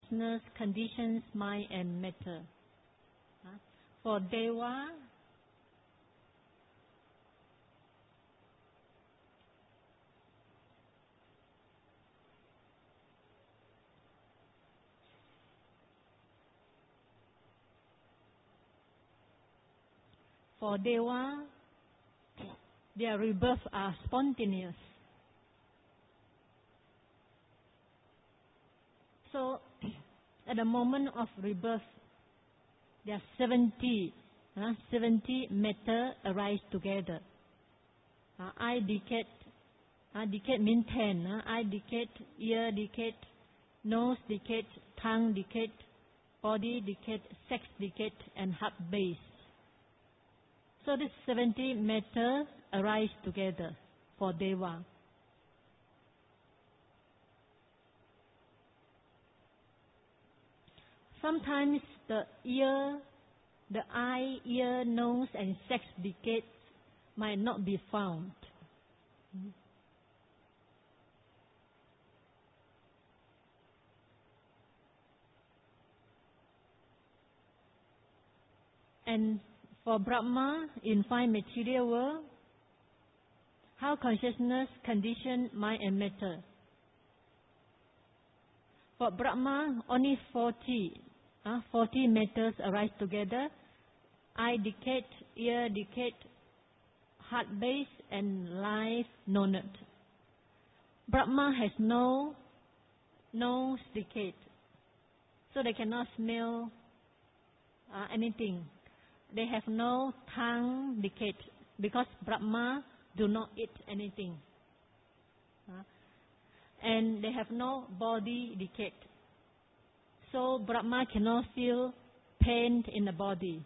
consciousness, conditions, mind and matter. For Deva, their rebirth are spontaneous. So, at the moment of rebirth, there are 70 matter arise together. Eye decade, decade means 10. Eye decade, ear decade, nose decade, tongue decade, body decade, sex decade, and heart base. So this 70 matter arise together for Deva. Sometimes the eye, ear, nose, and sex decades might not be found. And for Brahma, in five material world, how consciousness, condition, mind, and matter. For Brahma, only 40 matters arise together. Eye decade, ear decade, heart base, and life knowledge. Brahma has no nose decade, so they cannot smell anything. They have no tongue decade because Brahma do not eat anything. And they have no body decade. So Brahma cannot feel pain in the body.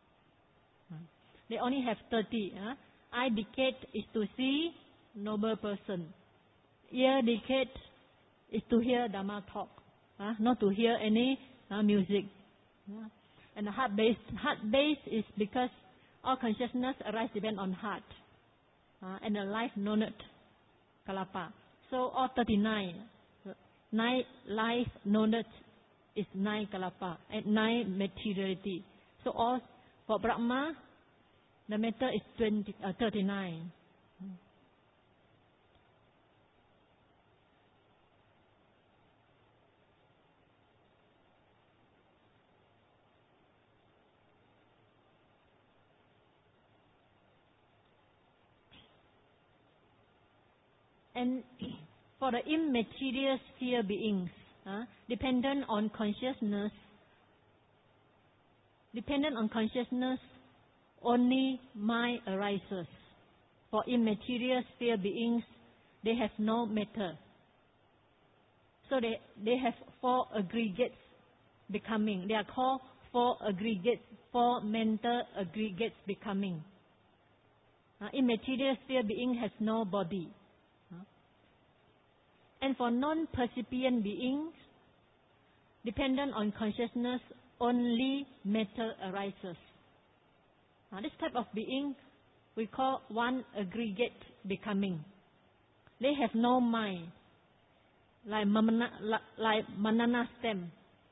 They only have 30. Eye decade is to see noble person. Ear decade is to hear Dhamma talk, not to hear any music. And the heart base is because all consciousness arise depend on heart. And the life knowledge, Kalapa. So all 39, 9 life knowledge is 9 Kalapa, and 9 materiality. So all for Brahma, the matter is 39. And for the immaterial sphere beings, dependent on consciousness, only mind arises. For immaterial sphere beings, they have no matter. So they have 4 aggregates becoming. They are called 4 aggregates, 4 mental aggregates becoming. Immaterial sphere being has no body. And for non-percipient beings, dependent on consciousness, only matter arises. This type of being we call 1 aggregate becoming. They have no mind, like banana stem,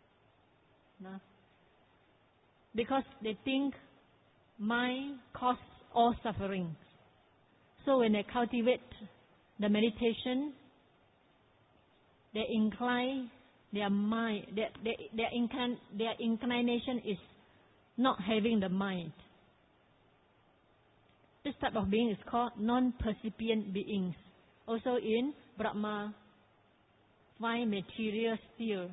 because they think mind causes all suffering. So when they cultivate the meditation, they incline their mind, their inclination is not having the mind. This type of being is called non-percipient beings. Also in Brahma, 5 material sphere.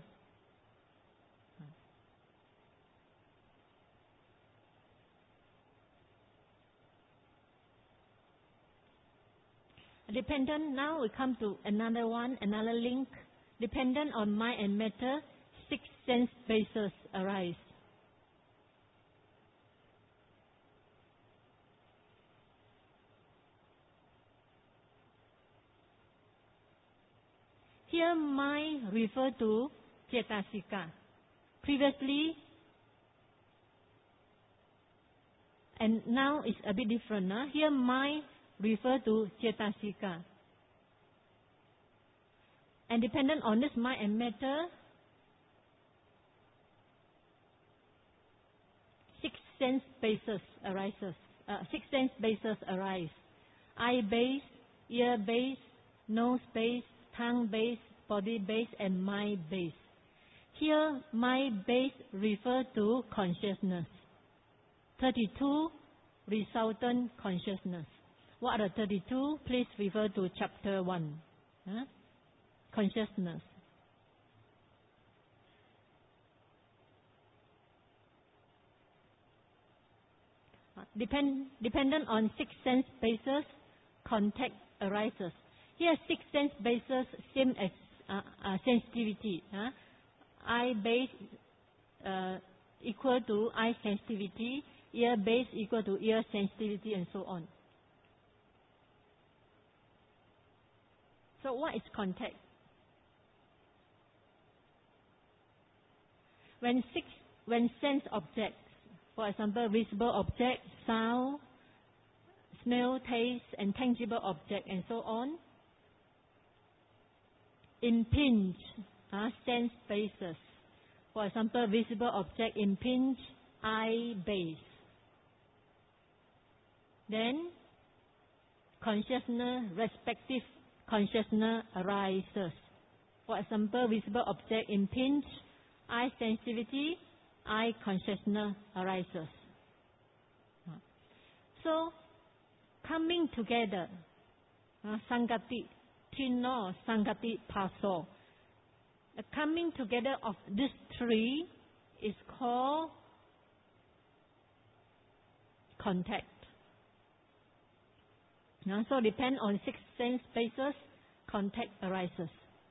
Dependent, now we come to another link. Dependent on mind and matter, 6 sense bases arise. Here mind refer to Cetasika. Previously, and now it's a bit different. Here mind refer to Cetasika. And dependent on this mind and matter, sense bases arises. Six sense bases arise. Eye base, ear base, nose base, tongue base, body base, and mind base. Here, mind base refers to consciousness. 32 resultant consciousness. What are the 32? Please refer to chapter 1. Consciousness. Dependent on six sense bases, contact arises. Here, six sense bases same as sensitivity. Eye base equal to eye sensitivity, ear base equal to ear sensitivity, and so on. So what is contact? When sense objects, for example, visible object, sound, smell, taste, and tangible object, and so on, impinge sense bases. For example, visible object impinge eye base. Then, consciousness, respective consciousness arises. For example, visible object impinge eye sensitivity, eye consciousness arises. So, coming together, Sangati, Tino, Sangati, Paso. The coming together of these three is called contact. So, depend on six sense bases, contact arises.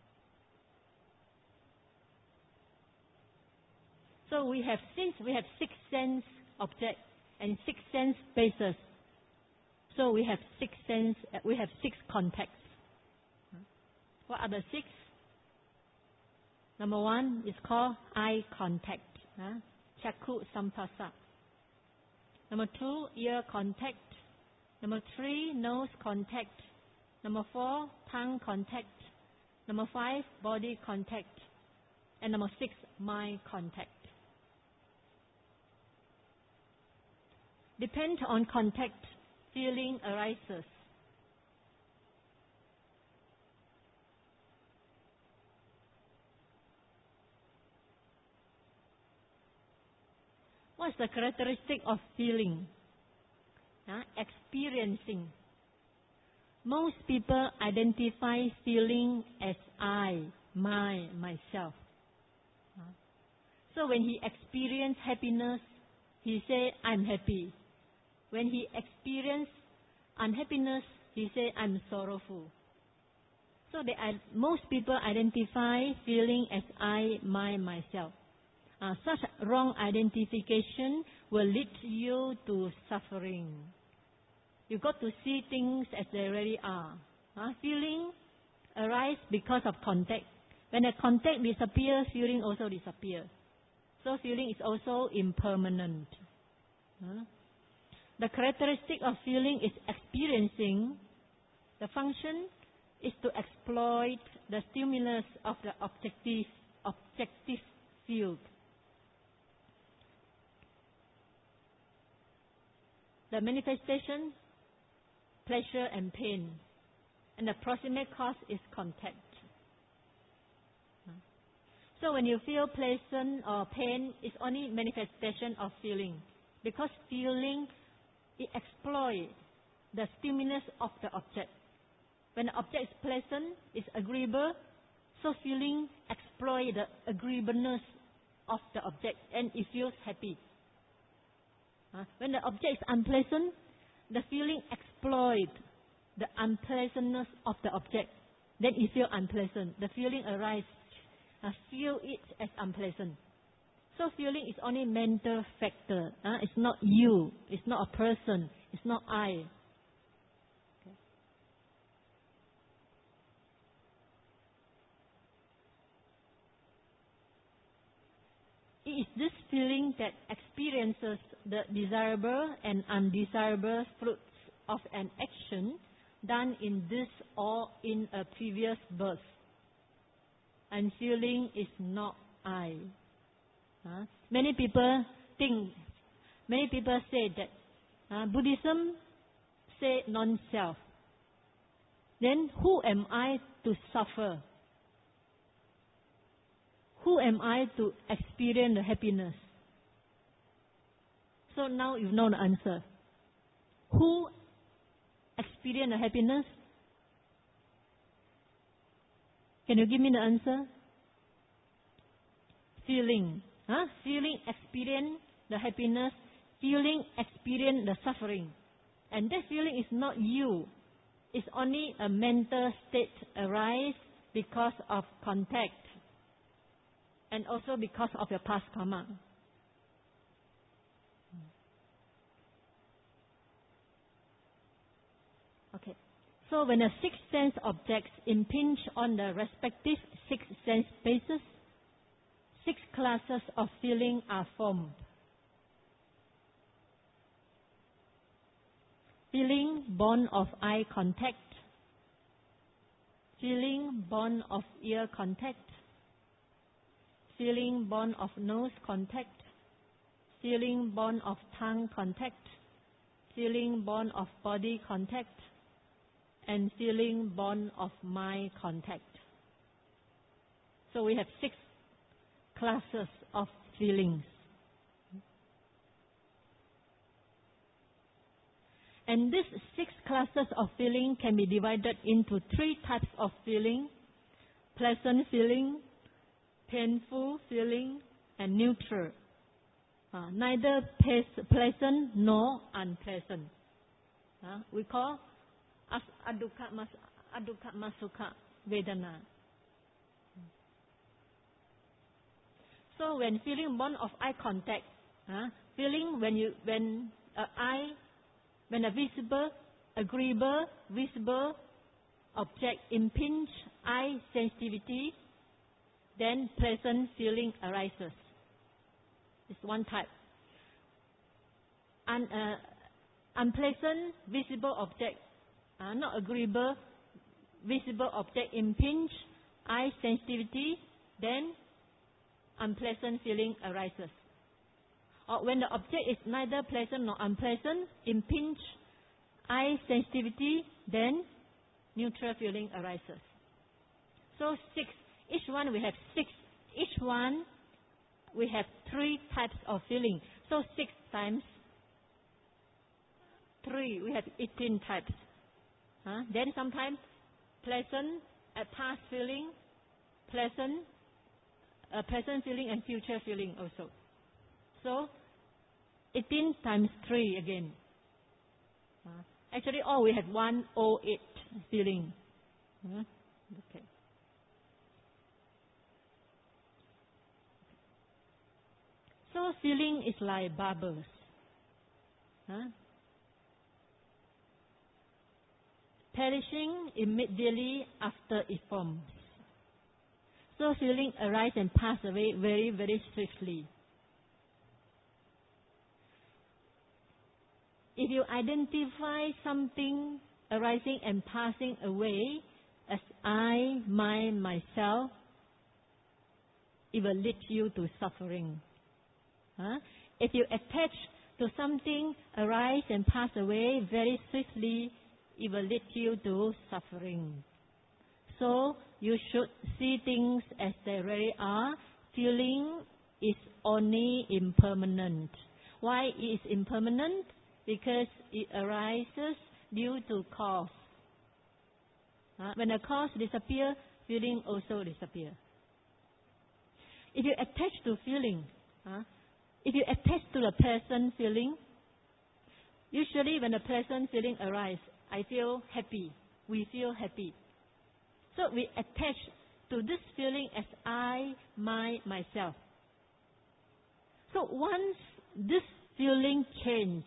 So since we have six sense objects and six sense bases, so we have six contacts. What are the six? Number one is called eye contact, Chakku Sampasa. Number two, ear contact. Number three, nose contact. Number four, tongue contact. Number five, body contact. And number six, mind contact. Depend on contact, feeling arises. What's the characteristic of feeling? Experiencing. Most people identify feeling as I, my, myself. So when he experiences happiness, he say, I'm happy. When he experiences unhappiness, he say, I'm sorrowful. So most people identify feeling as I, my, myself. Such wrong identification will lead you to suffering. You got to see things as they really are. Feeling arises because of contact. When a contact disappears, feeling also disappears. So feeling is also impermanent. The characteristic of feeling is experiencing. The function is to exploit the stimulus of the objective field. The manifestation, pleasure and pain. And the proximate cause is contact. So when you feel pleasant or pain, it's only manifestation of feeling. Because feeling, it exploits the stimulus of the object. When the object is pleasant, it's agreeable, so feeling exploits the agreeableness of the object and it feels happy. When the object is unpleasant, the feeling exploits the unpleasantness of the object. Then it feels unpleasant. The feeling arises. Feel it as unpleasant. So feeling is only mental factor. It's not you. It's not a person. It's not I. Okay. It is this feeling that experiences the desirable and undesirable fruits of an action done in this or in a previous birth. And feeling is not I. Many people think many people say that Buddhism say non-self. Then who am I to suffer? Who am I to experience the happiness? So now you know the answer. Who experience the happiness? Can you give me the answer? Feeling. Feeling experience the happiness. Feeling experience the suffering. And that feeling is not you. It's only a mental state arise because of contact. And also because of your past karma. Okay. So when the six sense objects impinge on the respective six sense bases, six classes of feeling are formed. Feeling born of eye contact. Feeling born of ear contact. Feeling born of nose contact. Feeling born of tongue contact. Feeling born of body contact. And feeling born of mind contact. So we have six classes of feelings. And these six classes of feeling can be divided into three types of feeling: pleasant feeling, painful feeling, and neutral. Neither pleasant nor unpleasant. We call as adukha masukha vedana. So when feeling born of eye contact, feeling when a visible, agreeable, visible object impinge eye sensitivity, then pleasant feeling arises. It's one type. And unpleasant visible object, not agreeable visible object impinge eye sensitivity, then unpleasant feeling arises. Or when the object is neither pleasant nor unpleasant, impinge eye sensitivity, then neutral feeling arises. So six. Each one we have six. Each one we have three types of feeling. So 6 times 3, we have 18 types. Then sometimes pleasant, past feeling, pleasant feeling and future feeling also. So 18 times 3 again. Actually, all we have 108 feeling. Okay. So feeling is like bubbles. Perishing immediately after it forms. So feeling arise and pass away very, very swiftly. If you identify something arising and passing away as I, mine, myself, it will lead you to suffering. If you attach to something arise and pass away very swiftly, it will lead you to suffering. So you should see things as they really are. Feeling is only impermanent. Why it is impermanent? Because it arises due to cause. When the cause disappears, feeling also disappears. If you attach to feeling, if you attach to the pleasant feeling, usually when the pleasant feeling arises, I feel happy. We feel happy. So we attach to this feeling as I, myself. So once this feeling change,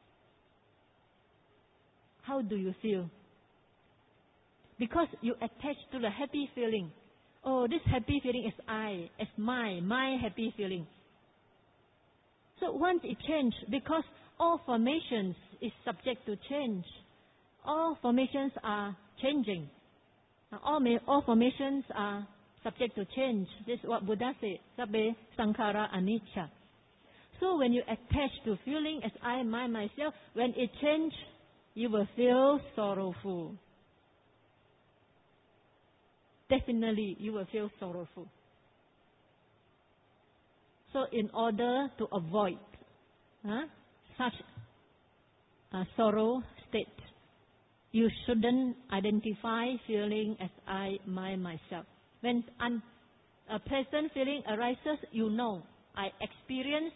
how do you feel? Because you attach to the happy feeling. Oh, this happy feeling is I, is my happy feeling. So once it change, because all formations is subject to change. All formations are changing. All formations are subject to change. This is what Buddha said. Sabbe sankhara anicca. So when you attach to feeling as I, my, myself, when it changes, you will feel sorrowful. Definitely, you will feel sorrowful. So in order to avoid such a sorrow state, you shouldn't identify feeling as I, my, myself. When a pleasant feeling arises, you know, I experience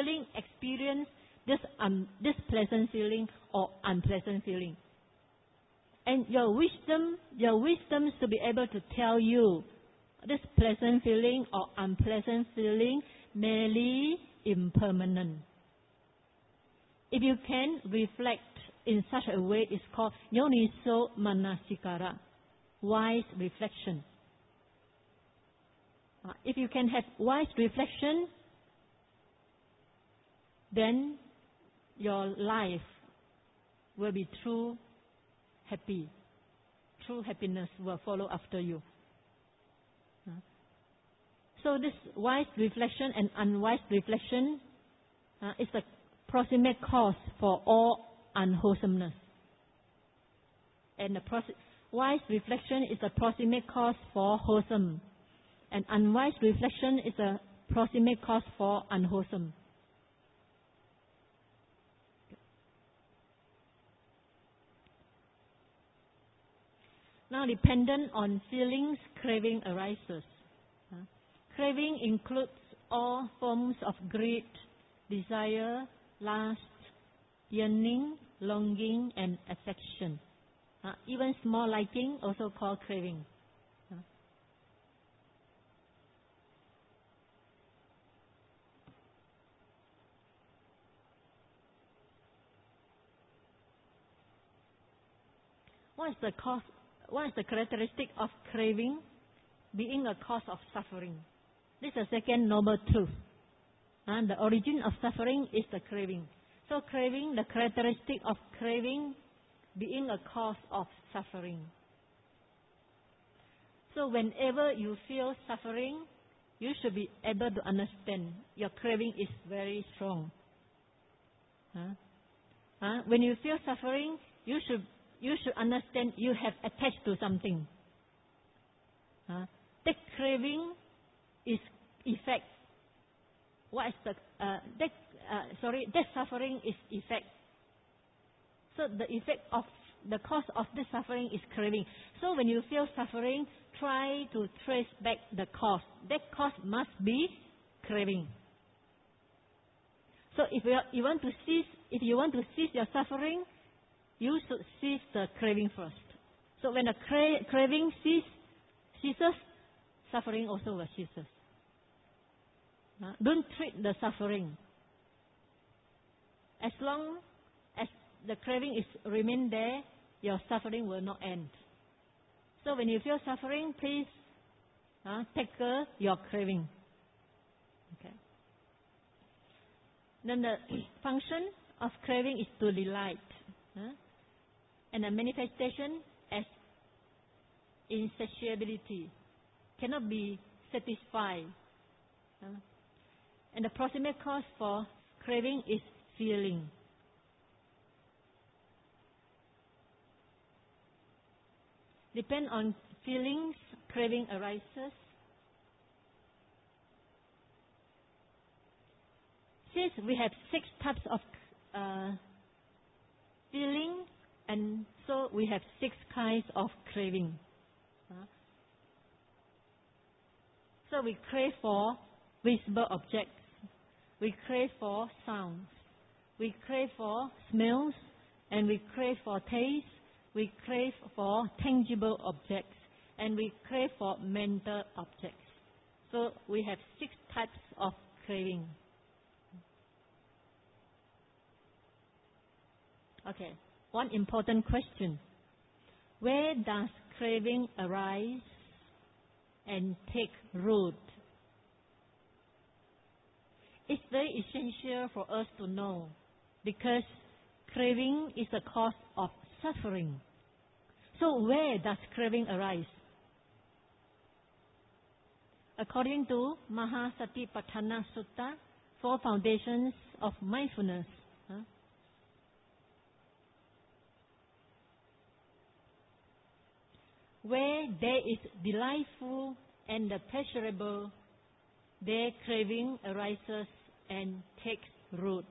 this pleasant feeling or unpleasant feeling. And your wisdom to be able to tell you this pleasant feeling or unpleasant feeling merely impermanent. If you can reflect in such a way, it's called Yoniso Manasikara, wise reflection. If you can have wise reflection, then your life will be true happy. True happiness will follow after you. So this wise reflection and unwise reflection is the proximate cause for all unwholesomeness. And the wise reflection is the proximate cause for wholesome. And unwise reflection is a proximate cause for unwholesome. Now, dependent on feelings, craving arises. Craving includes all forms of greed, desire, lust, yearning, longing, and affection. Even small liking, also called craving. What is the characteristic of craving? Being a cause of suffering. This is the second noble truth. And the origin of suffering is the craving. So craving, the characteristic of craving, being a cause of suffering. So whenever you feel suffering, you should be able to understand your craving is very strong. When you feel suffering, you should understand you have attached to something. That craving is effect. What is that suffering is effect. So the effect of the cause of this suffering is craving. So when you feel suffering, try to trace back the cause. That cause must be craving. So if you want to cease your suffering, you should cease the craving first. So when the craving ceases, suffering also will cease. Don't treat the suffering. As long as the craving remain there, your suffering will not end. So when you feel suffering, please tackle your craving. Okay. Then the function of craving is to delight. And the manifestation as insatiability cannot be satisfied. And the proximate cause for craving is feeling. Depend on feelings, craving arises. Since we have 6 types of feeling, and so we have 6 kinds of craving. So we crave for visible objects. We crave for sounds. We crave for smells. And we crave for taste. We crave for tangible objects. And we crave for mental objects. So we have 6 types of craving. Okay, one important question. Where does craving arise and take root? It's very essential for us to know, because craving is the cause of suffering. So where does craving arise? According to Mahasatipatthana Sutta, 4 foundations of mindfulness. Where there is delightful and pleasurable, their craving arises and takes root.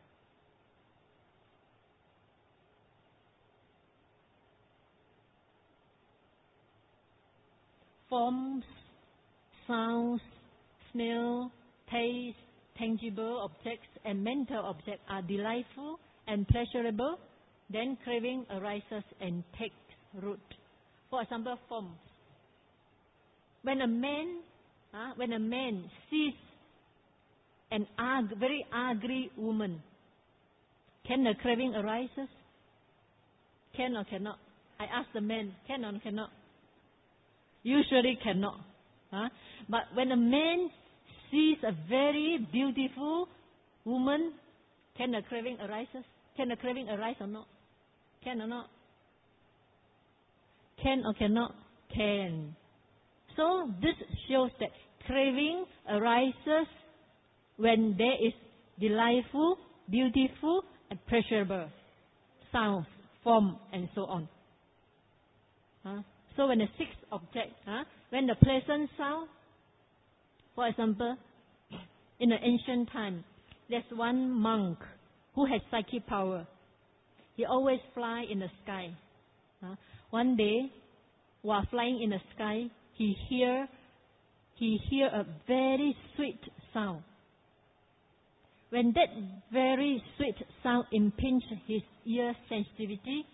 Forms, sounds, smell, taste, tangible objects and mental objects are delightful and pleasurable, then craving arises and takes root. For example, forms. When a man sees an very ugly woman, can the craving arises? Can or cannot? I ask the man, can or cannot? Usually cannot. But when a man sees a very beautiful woman, can the craving arises? Can the craving arise or not? Can or not? Can or cannot? Can. So this shows that craving arises when there is delightful, beautiful, and pleasurable sounds, form, and so on. So when the 6th object, when the pleasant sound, for example, in the ancient time, there's one monk who has psychic power. He always fly in the sky. One day, while flying in the sky, he hear a very sweet sound. When that very sweet sound impinged his ear sensitivity,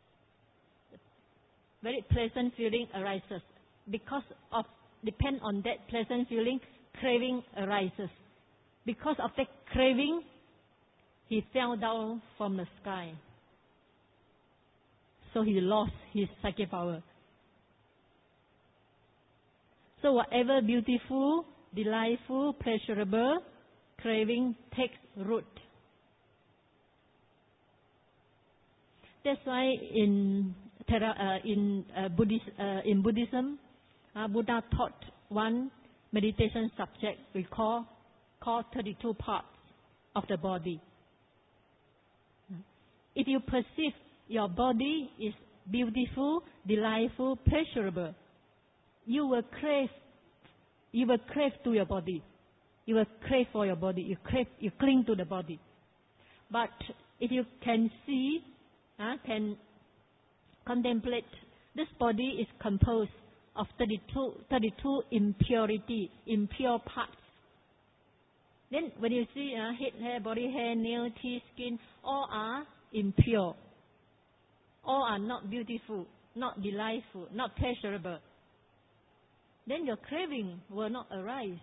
very pleasant feeling arises. Depend on that pleasant feeling, craving arises. Because of that craving, he fell down from the sky. So he lost his psychic power. So whatever beautiful, delightful, pleasurable, craving takes root. That's why in Buddhism, Buddha taught one meditation subject we call 32 parts of the body. If you perceive your body is beautiful, delightful, pleasurable, you will crave to your body. You will crave for your body. You cling to the body. But if you can see, can contemplate, this body is composed of 32 impure parts. Then when you see head, hair, body hair, nail, teeth, skin, all are impure. All are not beautiful, not delightful, not pleasurable. Then your craving will not arise.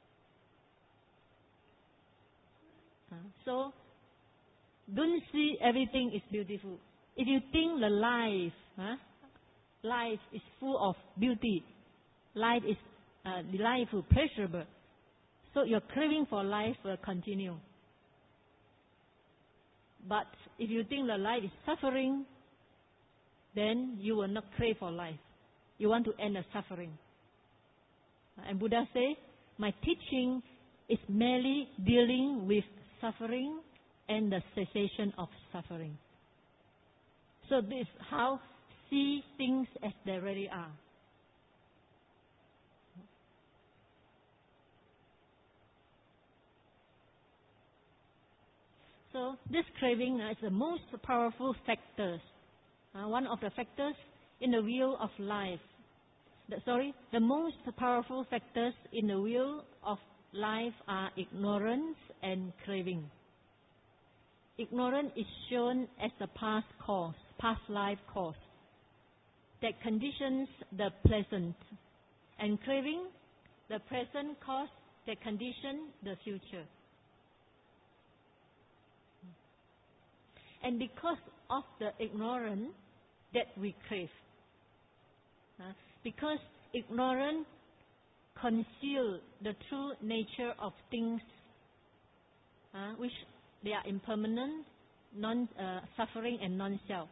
So, don't see everything is beautiful. If you think the life is full of beauty, life is delightful, pleasurable, so your craving for life will continue. But if you think the life is suffering, then you will not crave for life. You want to end the suffering. And Buddha says, my teaching is merely dealing with suffering and the cessation of suffering. So this is how see things as they really are. So this craving is the most powerful factors. One of the factors in the wheel of life. The most powerful factors in the wheel of life are ignorance and craving. Ignorance is shown as the past life cause, that conditions the present, and craving, the present cause that condition the future. And because of the ignorance that we crave, because ignorance conceals the true nature of things, which they are impermanent, non-suffering and non-self.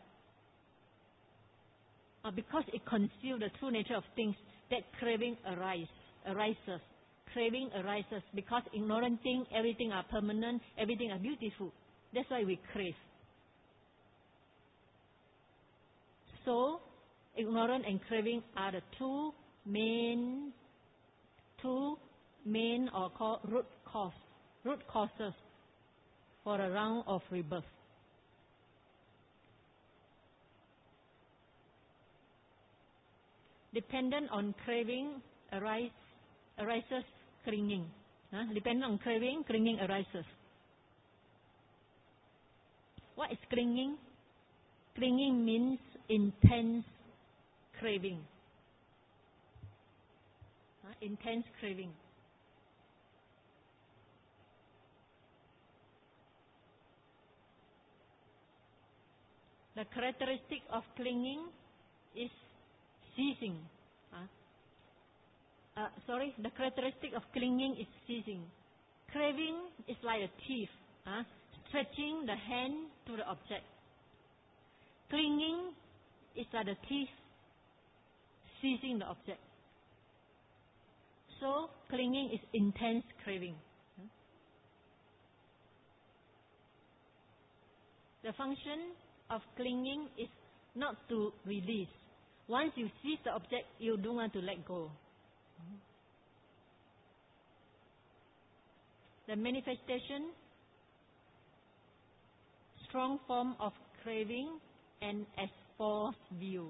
Because it conceals the true nature of things, that craving arises. craving arises because ignorant think everything are permanent, everything are beautiful. That's why we crave. So, ignorance and craving are the two main or called root causes for a round of rebirth. Dependent on craving arises clinging. Dependent on craving, clinging arises. What is clinging? Clinging means intense craving. Intense craving. The characteristic of clinging is ceasing. The characteristic of clinging is ceasing. Craving is like a thief, stretching the hand to the object. Clinging is like a thief seizing the object. So, clinging is intense craving. The function of clinging is not to release. Once you seize the object, you don't want to let go. The manifestation, strong form of craving and as false view.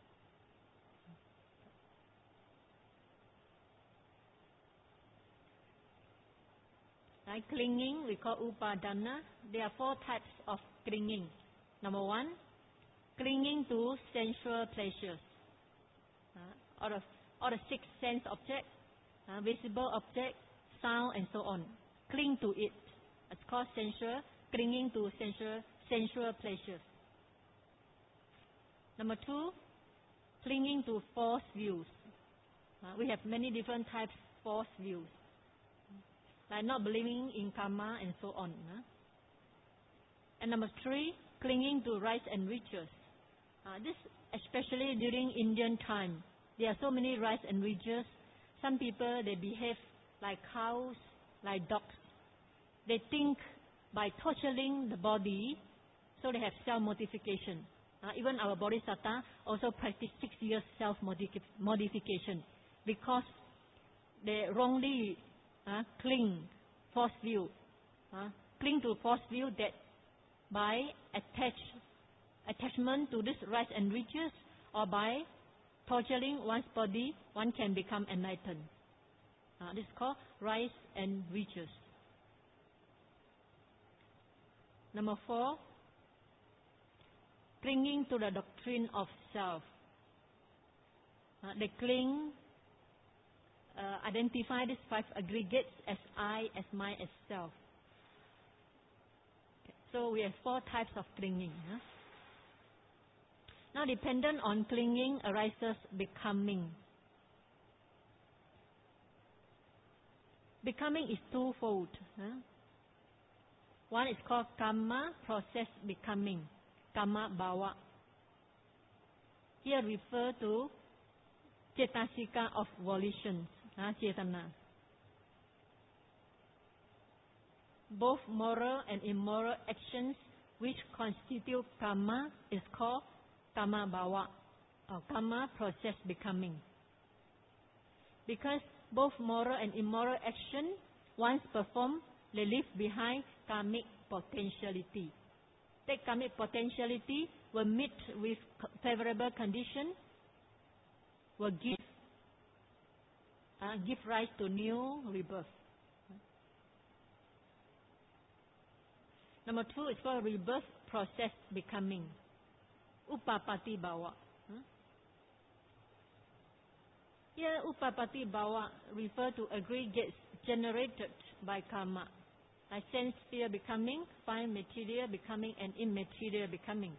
Like clinging, we call upadana. There are 4 types of clinging. Number 1, clinging to sensual pleasures. Or the 6 sense object, visible object, sound, and so on. Cling to it. It's called sensual, clinging to sensual pleasures. Number 2, clinging to false views. We have many different types of false views, like not believing in karma and so on. And number 3, clinging to rights and riches. This especially during Indian time. There are so many rights and riches. Some people, they behave like cows, like dogs. They think by torturing the body, so they have self-modification. Even our Bodhisattva also practice 6 years self-modification because they wrongly cling false view. Cling to false view that by attachment to this rights and riches or by torturing one's body, one can become enlightened. This is called rights and riches. Number 4, clinging to the doctrine of self. They cling, identify these 5 aggregates as I, as my, as self. Okay. So we have 4 types of clinging. Now, dependent on clinging arises becoming. Becoming is twofold. One is called karma, process becoming. Karma bhava. Here refer to cetasika of volitions, cetana. Both moral and immoral actions which constitute karma is called karma bhava, or karma process becoming. Because both moral and immoral action, once performed, they leave behind karmic potentiality. That karmic potentiality will meet with favorable condition, will give rise to new rebirth. Number 2 is called rebirth process becoming. Upapati bhava. Here, upapati bhava refer to aggregates generated by karma, like sense sphere becoming, fine material becoming, and immaterial becoming.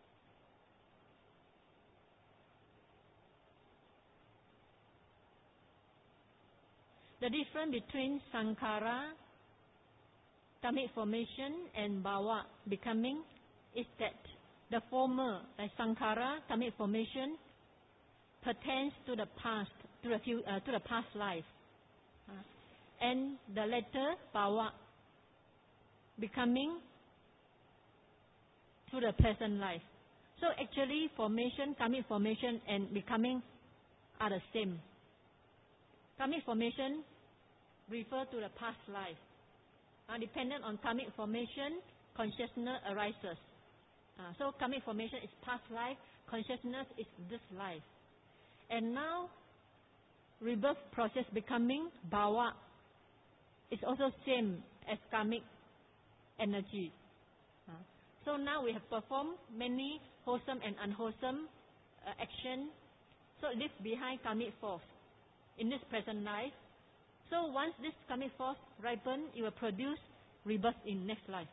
The difference between sankhara, karmic formation, and bhava becoming is that the former, like sankhara, karmic formation, pertains to the past, to the past life. and the letter Bhava becoming to the present life. So actually formation, karmic formation and becoming are the same. Karmic formation refer to the past life. Dependent on karmic formation, consciousness arises. So karmic formation is past life, consciousness is this life. And now rebirth process becoming Bhava is also same as karmic energy. So now we have performed many wholesome and unwholesome action. So it leaves behind karmic force in this present life. So once this karmic force ripen, it will produce rebirth in next life.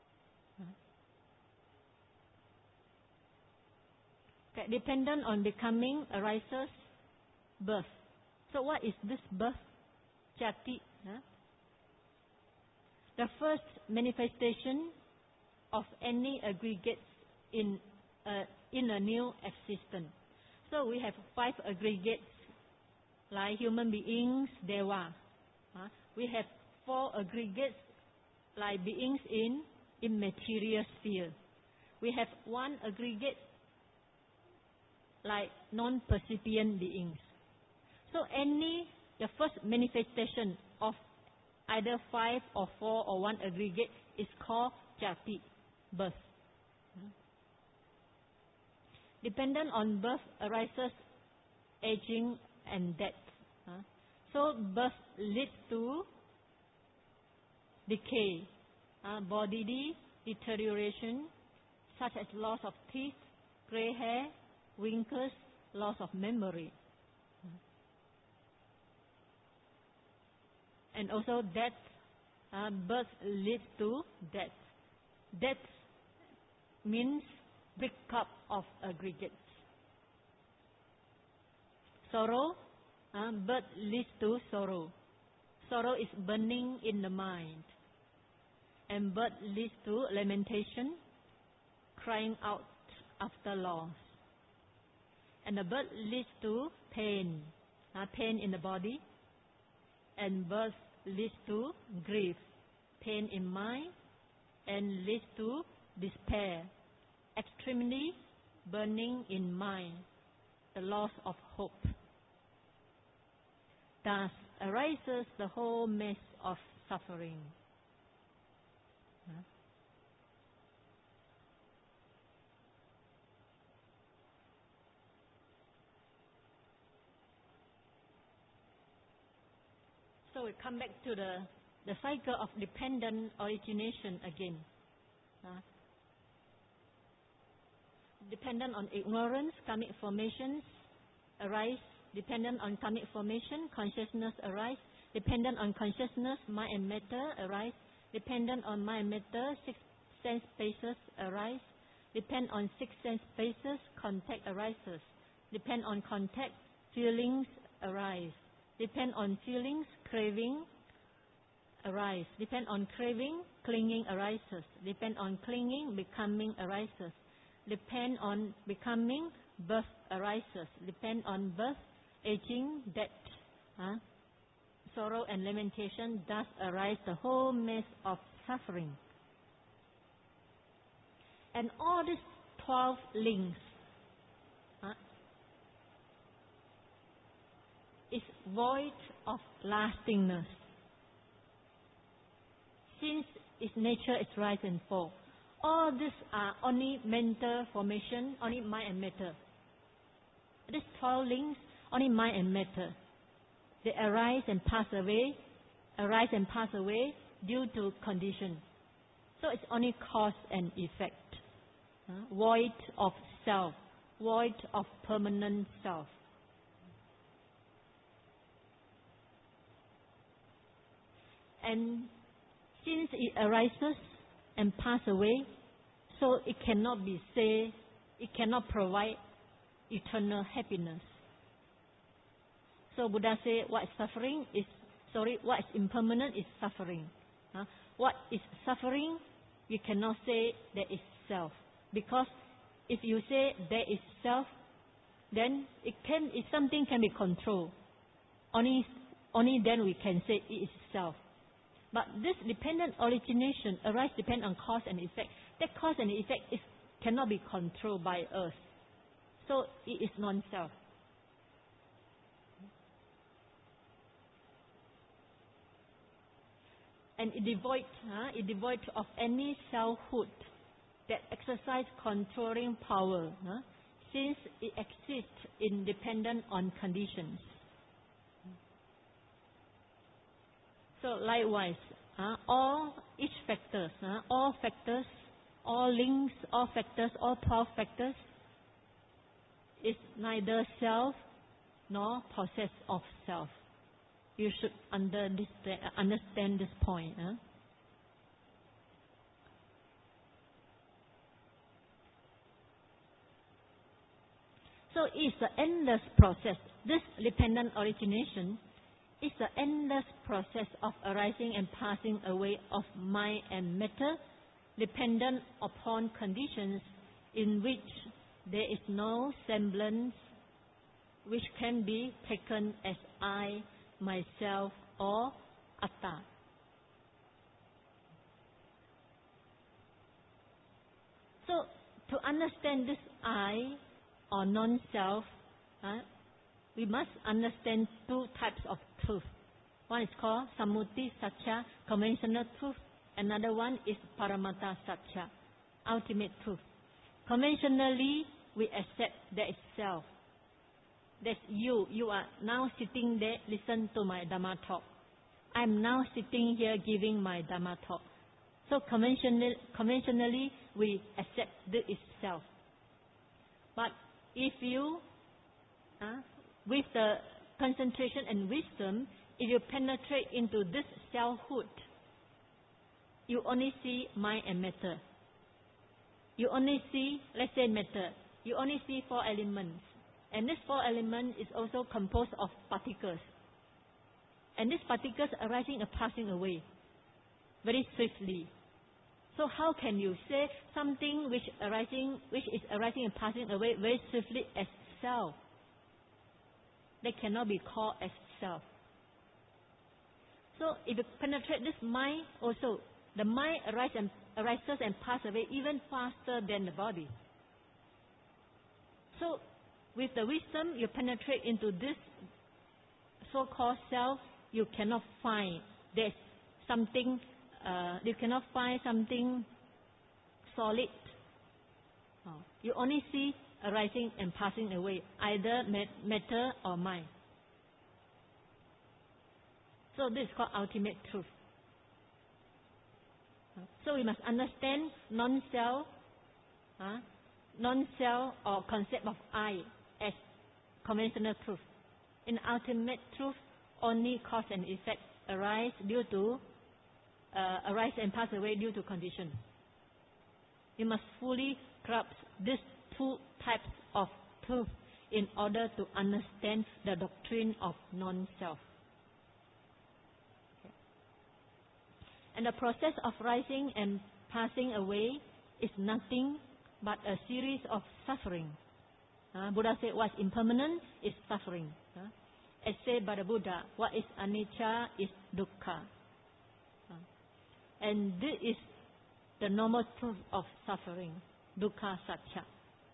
Okay, dependent on becoming arises birth. So what is this birth? Jati. The first manifestation of any aggregates in a new existence. So we have 5 aggregates like human beings, Deva. We have 4 aggregates like beings in immaterial sphere. We have 1 aggregate like non-percipient beings. So the first manifestation of either 5 or 4 or 1 aggregate is called Jati, birth. Dependent on birth arises aging and death. So birth leads to decay, bodily deterioration such as loss of teeth, gray hair, wrinkles, loss of memory. And also death, birth leads to death. Death means break up of aggregates. Sorrow, birth leads to sorrow. Sorrow is burning in the mind. And birth leads to lamentation, crying out after loss. And the birth leads to pain, pain in the body. And birth leads to grief, pain in mind, and leads to despair, extremely burning in mind, the loss of hope. Thus arises the whole mess of suffering. So we come back to the cycle of dependent origination again. Dependent on ignorance, karmic formations arise. Dependent on karmic formation, consciousness arise. Dependent on consciousness, mind and matter arise. Dependent on mind and matter, 6 sense spaces arise. Depend on 6 sense spaces, contact arises. Depend on contact, feelings arise. Depend on feelings, craving arise. Depend on craving, clinging arises. Depend on clinging, becoming arises. Depend on becoming, birth arises. Depend on birth, aging, death. Sorrow and lamentation, thus arise the whole mess of suffering. And all these 12 links is void of lastingness. Since its nature is rise and fall. All these are only mental formation, only mind and matter. These 12 links, only mind and matter. They arise and pass away due to condition. So it's only cause and effect. Void of self, void of permanent self. And since it arises and pass away, so it cannot be said, it cannot provide eternal happiness. So Buddha said what is impermanent is suffering. What is suffering, you cannot say there is self. Because if you say there is self, then something can be controlled. Only only then we can say it is self. But this dependent origination arise depend on cause and effect. That cause and effect cannot be controlled by us. So it is non-self. And it devoid of any selfhood that exercise controlling power, since it exists independent on conditions. So likewise, all factors, all links, all factors, all 12 factors is neither self nor possess of self. You should understand this point. So it's an endless process. This dependent origination is the endless process of arising and passing away of mind and matter, dependent upon conditions in which there is no semblance which can be taken as I, myself, or atta. So, to understand this I or non-self, we must understand two types of truth. One is called Sammuti Satcha, conventional truth. Another one is Paramatta Satcha, ultimate truth. Conventionally, we accept there is self. That's you. You are now sitting there, listen to my Dhamma talk. I am now sitting here giving my Dhamma talk. So conventionally, we accept this is self. But if you, with the concentration and wisdom, if you penetrate into this selfhood, you only see mind and matter. You only see, let's say matter, you only see 4 elements. And this 4 elements is also composed of particles. And these particles arising and passing away very swiftly. So how can you say something which is arising and passing away very swiftly as self? They cannot be called as self. So if you penetrate this mind also, the mind arises and passes away even faster than the body. So with the wisdom, you penetrate into this so-called self, you cannot find there's something, you cannot find something solid. You only see arising and passing away, either matter or mind. So this is called ultimate truth. So we must understand non-self or concept of I as conventional truth. In ultimate truth, only cause and effect arise and pass away due to condition. You must fully grasp these two types of truth in order to understand the doctrine of non-self. Okay. And the process of rising and passing away is nothing but a series of suffering. Buddha said what's impermanent is suffering. As said by the Buddha, what is anicca is dukkha. And this is the normal truth of suffering, dukkha satcha.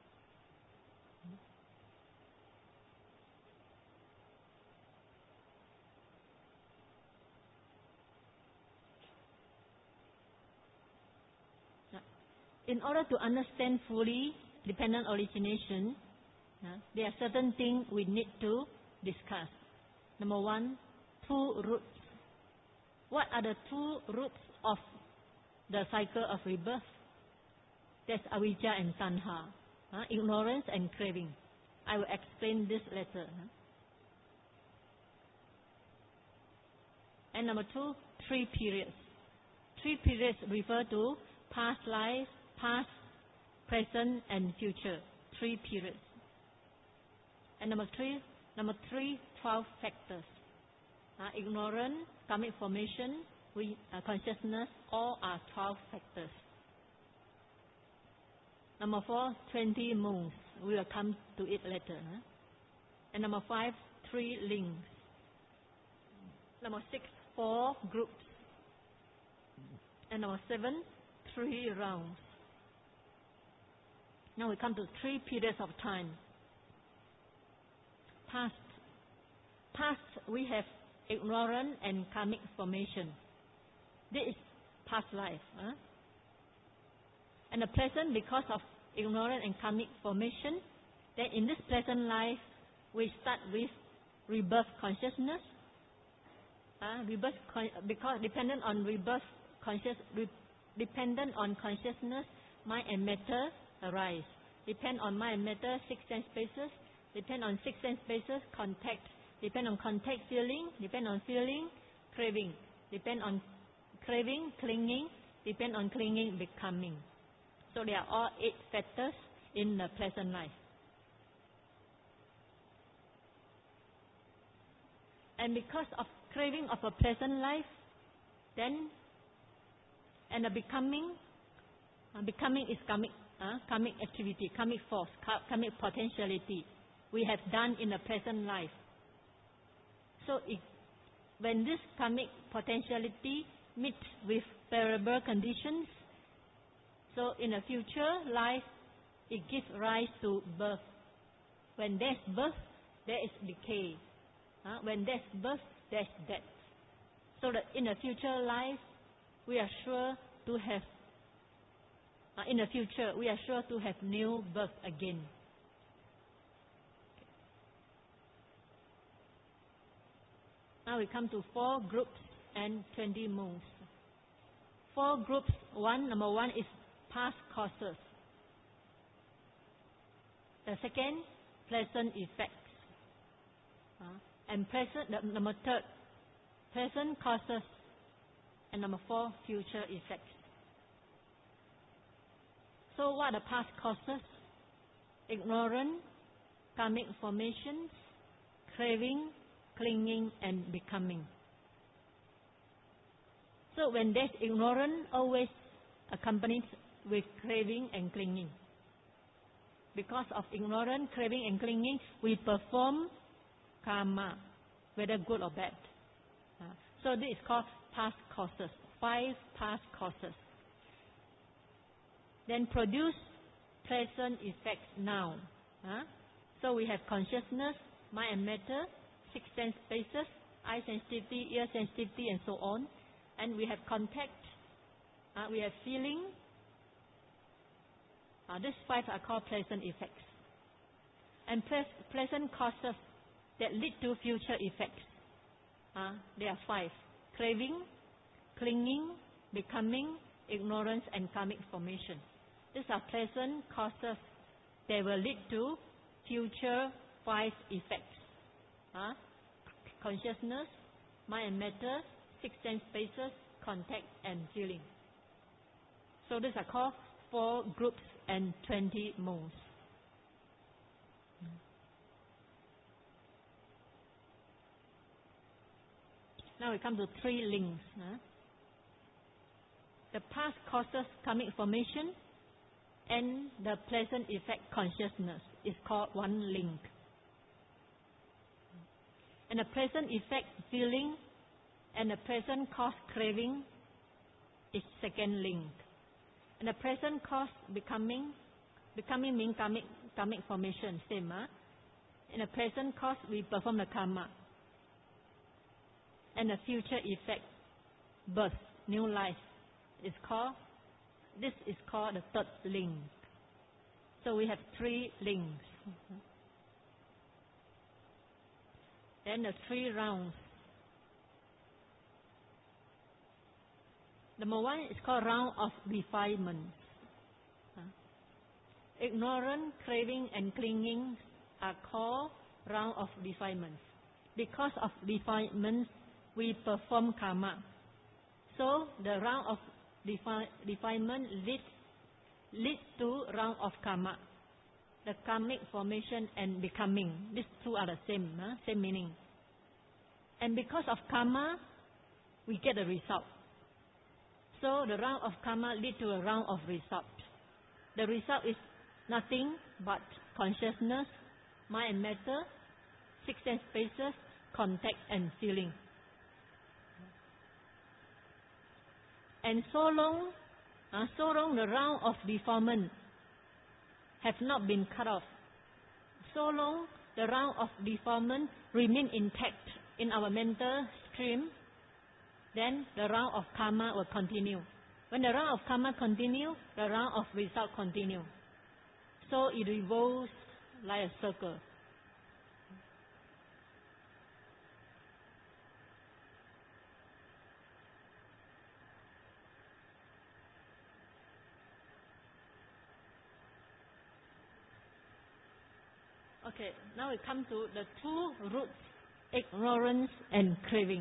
In order to understand fully dependent origination, there are certain things we need to discuss. Number one, 2 roots. What are the 2 roots of the cycle of rebirth? That's avijja and tanha, ignorance and craving. I will explain this later. And number 2, 3 periods. 3 periods refer to past life, past, present, and future. 3 periods. And number 3, 12 factors. Ignorance, karmic formation, consciousness, all are 12 factors. Number 4, 20 moons. We will come to it later. And number 5, 3 links. Number 6, 4 groups. And number 7, 3 rounds. Now we come to 3 periods of time. Past, we have ignorant and karmic formation. This is past life. And the present, because of ignorant and karmic formation, then in this present life, we start with rebirth consciousness. Because dependent on consciousness, mind and matter arise. Depend on mind and matter, 6 sense spaces. Depend on 6 sense spaces, contact. Depend on contact, feeling. Depend on feeling, craving. Depend on craving, clinging. Depend on clinging, becoming. So there are all 8 factors in the present life. And because of craving of a present life, then, and the becoming is karmic activity, karmic force, karmic potentiality we have done in the present life. So when this karmic potentiality meets with favorable conditions, so in a future life, it gives rise to birth. When there's birth, there is decay. When there's birth, there's death. So that in a future life, we are sure to have. In the future, we are sure to have new birth again. Now we come to 4 groups and 20 moons. 4 groups. Number 1 is past causes. The second, pleasant effects. And number 3, present causes. And number 4, future effects. So what are the past causes? Ignorance, karmic formations, craving, clinging, and becoming. So when there's ignorance, always accompanied with craving and clinging. Because of ignorance, craving, and clinging, we perform karma, whether good or bad. So this is called past causes. 5 past causes. Then produce present effects now. So we have consciousness, mind and matter, 6 sense spaces, eye sensitivity, ear sensitivity, and so on. And we have contact, we have feeling. These 5 are called pleasant effects. And pleasant causes that lead to future effects. There are 5. Craving, clinging, becoming, ignorance, and karmic formation. These are pleasant causes that will lead to future 5 effects. Consciousness, mind and matter, 6 sense spaces, contact, and feeling. So these are called 4 groups and 20 modes. Now we come to 3 links. The past causes karmic formation and the pleasant effect consciousness is called 1 link. And the present effect feeling and the present cause craving is 2nd link. And the present cause becoming means karmic formation, same. In the present cause we perform the karma. And the future effect, birth, new life, this is called the 3rd link. So we have 3 links. Then the 3 rounds. Number 1 is called round of refinement. Ignorance, craving, and clinging are called round of refinement. Because of refinement, we perform karma. So the round of refinement leads to round of karma. The karmic formation and becoming. These 2 are the same meaning. And because of karma, we get a result. So the round of karma leads to a round of result. The result is nothing but consciousness, mind and matter, 6 sense spaces, contact, and feeling. And so long the round of defilement have not been cut off. So long the round of defilement remain intact in our mental stream, then the round of karma will continue. When the round of karma continue, the round of result continue. So it revolves like a circle. Okay, now we come to the two roots, ignorance and craving.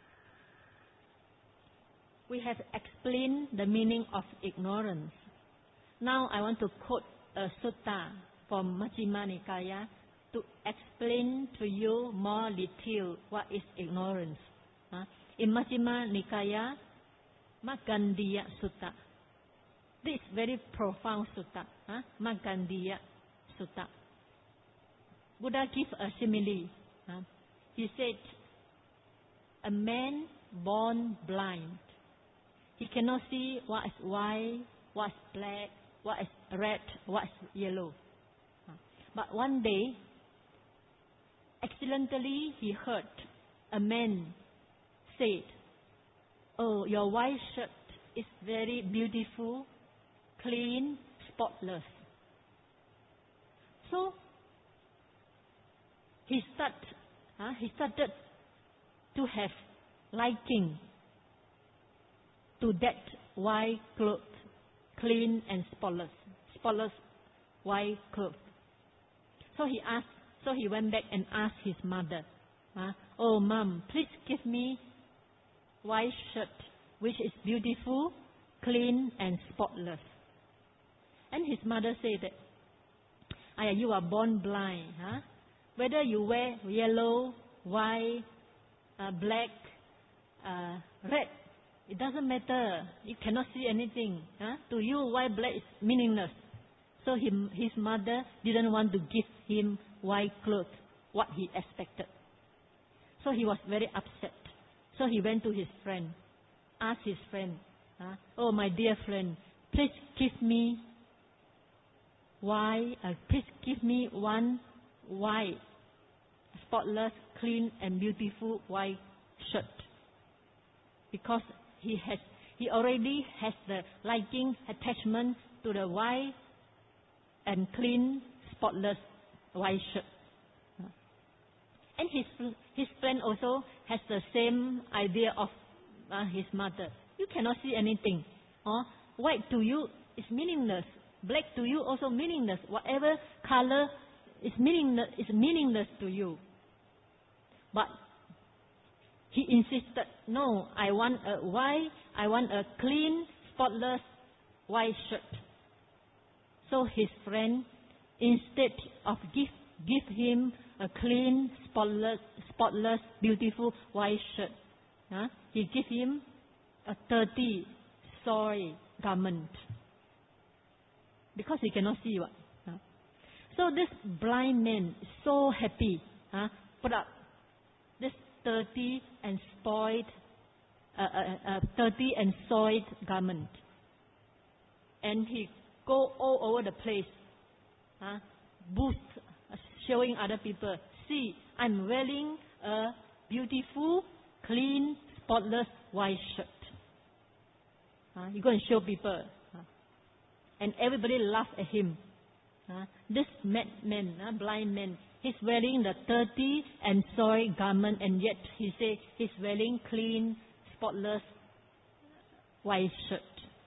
We have explained the meaning of ignorance. Now I want to quote a sutta from Majjhima Nikaya to explain to you more detail what is ignorance. In Majjhima Nikaya, Magandhiya Sutta. This is very profound sutta. Magandhiya Sutta. Buddha gives a simile. He said, a man born blind, he cannot see what is white, what is black, what is red, what is yellow. But one day, accidentally he heard a man say, "Oh, your white shirt is very beautiful, clean, spotless." So he started to have liking to that white cloth, clean and spotless white cloth. So he went back and asked his mother, "Oh, Mom, please give me white shirt which is beautiful, clean and spotless." And his mother said that, "You are born blind, whether you wear yellow, white, black, red, it doesn't matter. You cannot see anything. To you, white, black is meaningless." So his mother didn't want to give him white clothes, what he expected. So he was very upset. So he went to his friend, asked his friend, "Oh, my dear friend, please give me one white, spotless, clean and beautiful white shirt." Because he already has the liking, attachment to the white and clean, spotless white shirt. And his friend also has the same idea of his mother. You cannot see anything. White to you is meaningless. Black to you also meaningless. Whatever color is meaningless to you. But he insisted, "No, I want a clean, spotless white shirt." So his friend, instead of give him a clean, spotless, beautiful white shirt, he gave him a dirty, soiled garment. Because he cannot see what. So this blind man is so happy, put up this dirty and soiled garment, and he go all over the place, boast, showing other people, "See, I'm wearing a beautiful, clean, spotless white shirt." You go and show people, and everybody laugh at him. This madman, blind man, he's wearing the dirty and soiled garment, and yet he say he's wearing clean, spotless white shirt.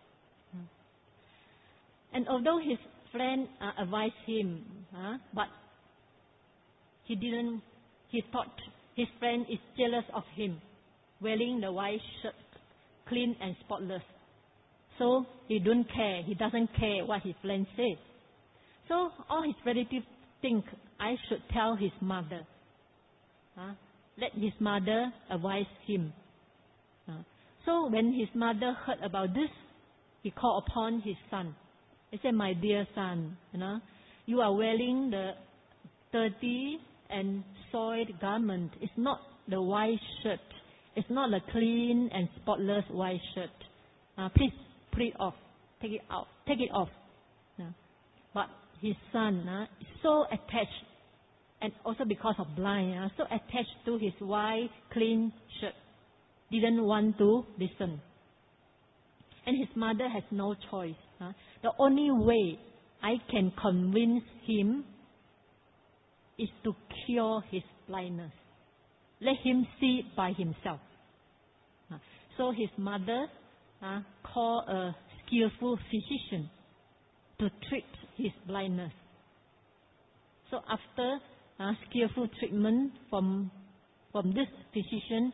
And although his friend advised him, but he thought his friend is jealous of him, wearing the white shirt, clean and spotless. So he doesn't care what his friend says. So all his relatives think, I should tell his mother. Let his mother advise him. So when his mother heard about this, he called upon his son. He said, "My dear son, you are wearing the dirty and soiled garment. It's not the white shirt. It's not the clean and spotless white shirt. please put it off, take it out, take it off. But his son is so attached, and also because of blind, so attached to his white clean shirt, didn't want to listen. And his mother has no choice. The only way I can convince him is to cure his blindness. Let him see by himself. So his mother called a skillful physician to treat his blindness. So after skillful treatment from this physician,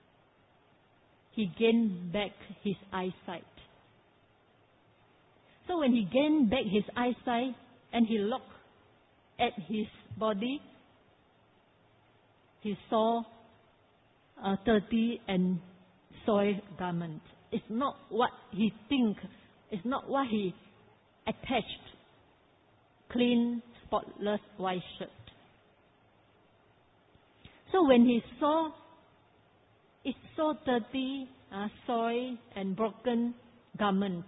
he gained back his eyesight. So when he gained back his eyesight and he looked at his body, he saw a dirty and soiled garment. It's not what he think. It's not what he attached. Clean, spotless white shirt. So when he saw it's so dirty, soiled and broken garment,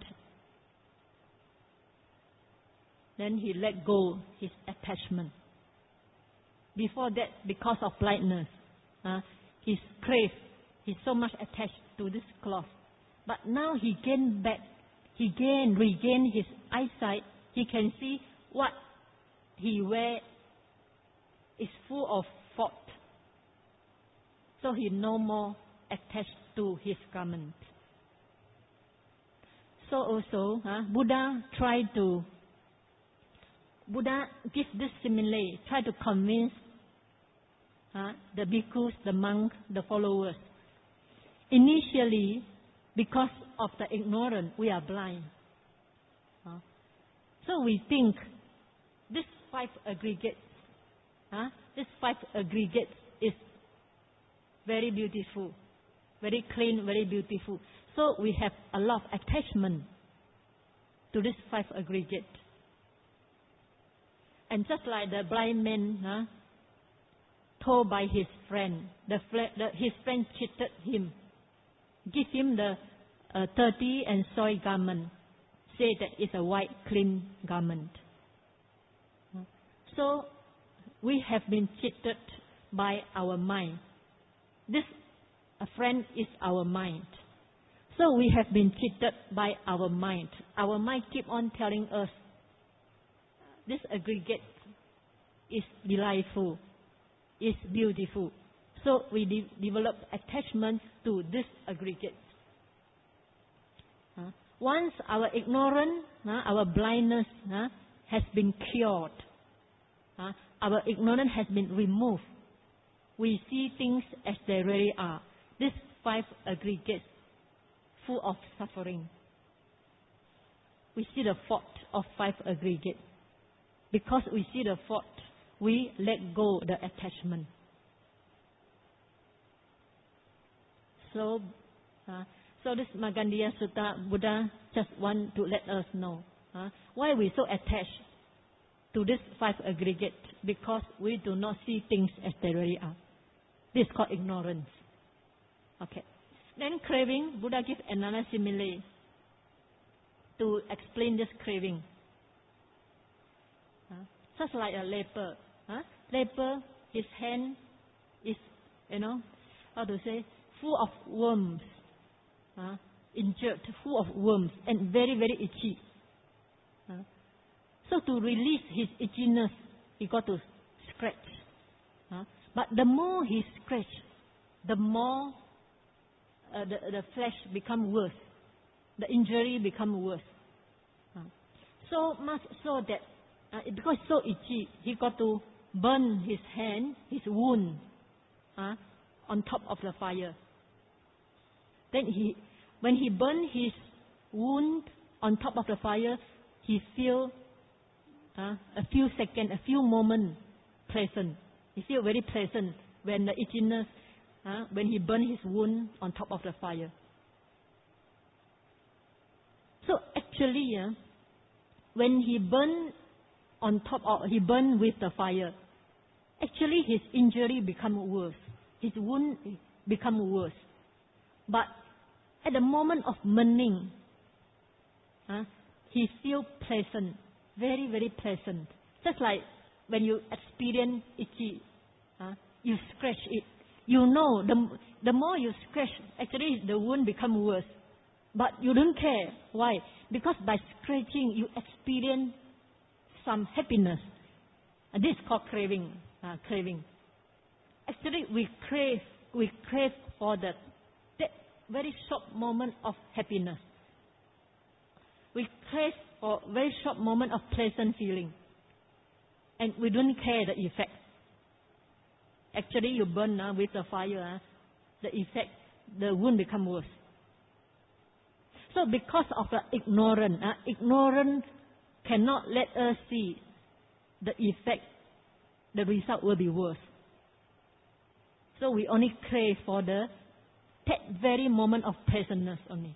then he let go his attachment. Before that, because of blindness, he's so much attached to this cloth. But now he regained his eyesight. He can see what he wear is full of fault. So he no more attached to his garment. So also, Buddha gives this simile, try to convince the bhikkhus, the monks, the followers. Initially, because of the ignorance, we are blind. So we think this 5 aggregates is very beautiful, very clean, very beautiful. So we have a lot of attachment to this 5 aggregates. And just like the blind man told by his friend, his friend cheated him, give him the dirty and soiled garment, say that it's a white, clean garment. So we have been cheated by our mind. This friend is our mind. So we have been cheated by our mind. Our mind keep on telling us, this aggregate is delightful, is beautiful. So we develop attachment to this aggregate. Once our ignorance, our blindness has been cured, our ignorance has been removed, we see things as they really are. These 5 aggregates full of suffering. We see the fault of 5 aggregates. Because we see the fault, we let go the attachment. So this Magandiya Sutta, Buddha just want to let us know why we so attached to this 5 aggregates, because we do not see things as they really are. This is called ignorance. Okay. Then craving, Buddha gives another simile to explain this craving. Just like a leper. Leper, his hand is, full of worms. Injured, full of worms, and very, very itchy. So to release his itchiness, he got to scratch. But the more he scratch, the more the flesh become worse. The injury become worse. So much so that because it's so itchy, he got to burn his hand, his wound, on top of the fire. Then when he burned his wound on top of the fire, he feel a few seconds, a few moments pleasant. He feel very pleasant when the itchiness, when he burned his wound on top of the fire. So actually, when he burned he burned with the fire, actually his injury become worse. His wound become worse. But at the moment of burning, he feels pleasant, very, very pleasant. Just like when you experience itchy, you scratch it. You know, the more you scratch, actually the wound becomes worse. But you don't care. Why? Because by scratching, you experience some happiness. And this is called craving. Craving. Actually, we crave for that very short moment of happiness. We crave for very short moment of pleasant feeling. And we don't care the effect. Actually, you burn with the fire, the effect, the wound becomes worse. So because of the ignorance cannot let us see the effect, the result will be worse. So we only crave for that very moment of pleasantness only.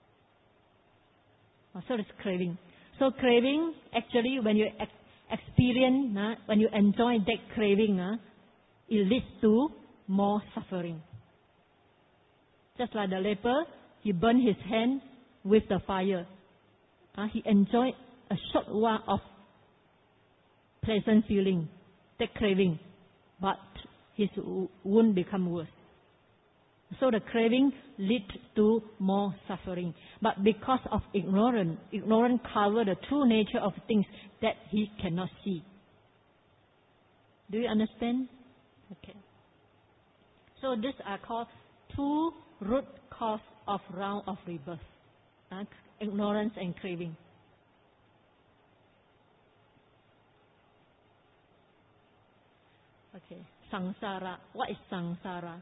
So it's craving. So craving, actually, when you experience, when you enjoy that craving, it leads to more suffering. Just like the leper, he burned his hand with the fire. He enjoyed a short while of pleasant feeling, that craving, but his wound become worse. So the craving leads to more suffering. But because of ignorance covers the true nature of things that he cannot see. Do you understand? Okay. So these are called two root cause of round of rebirth. Ignorance and craving. Okay. Samsara. What is samsara?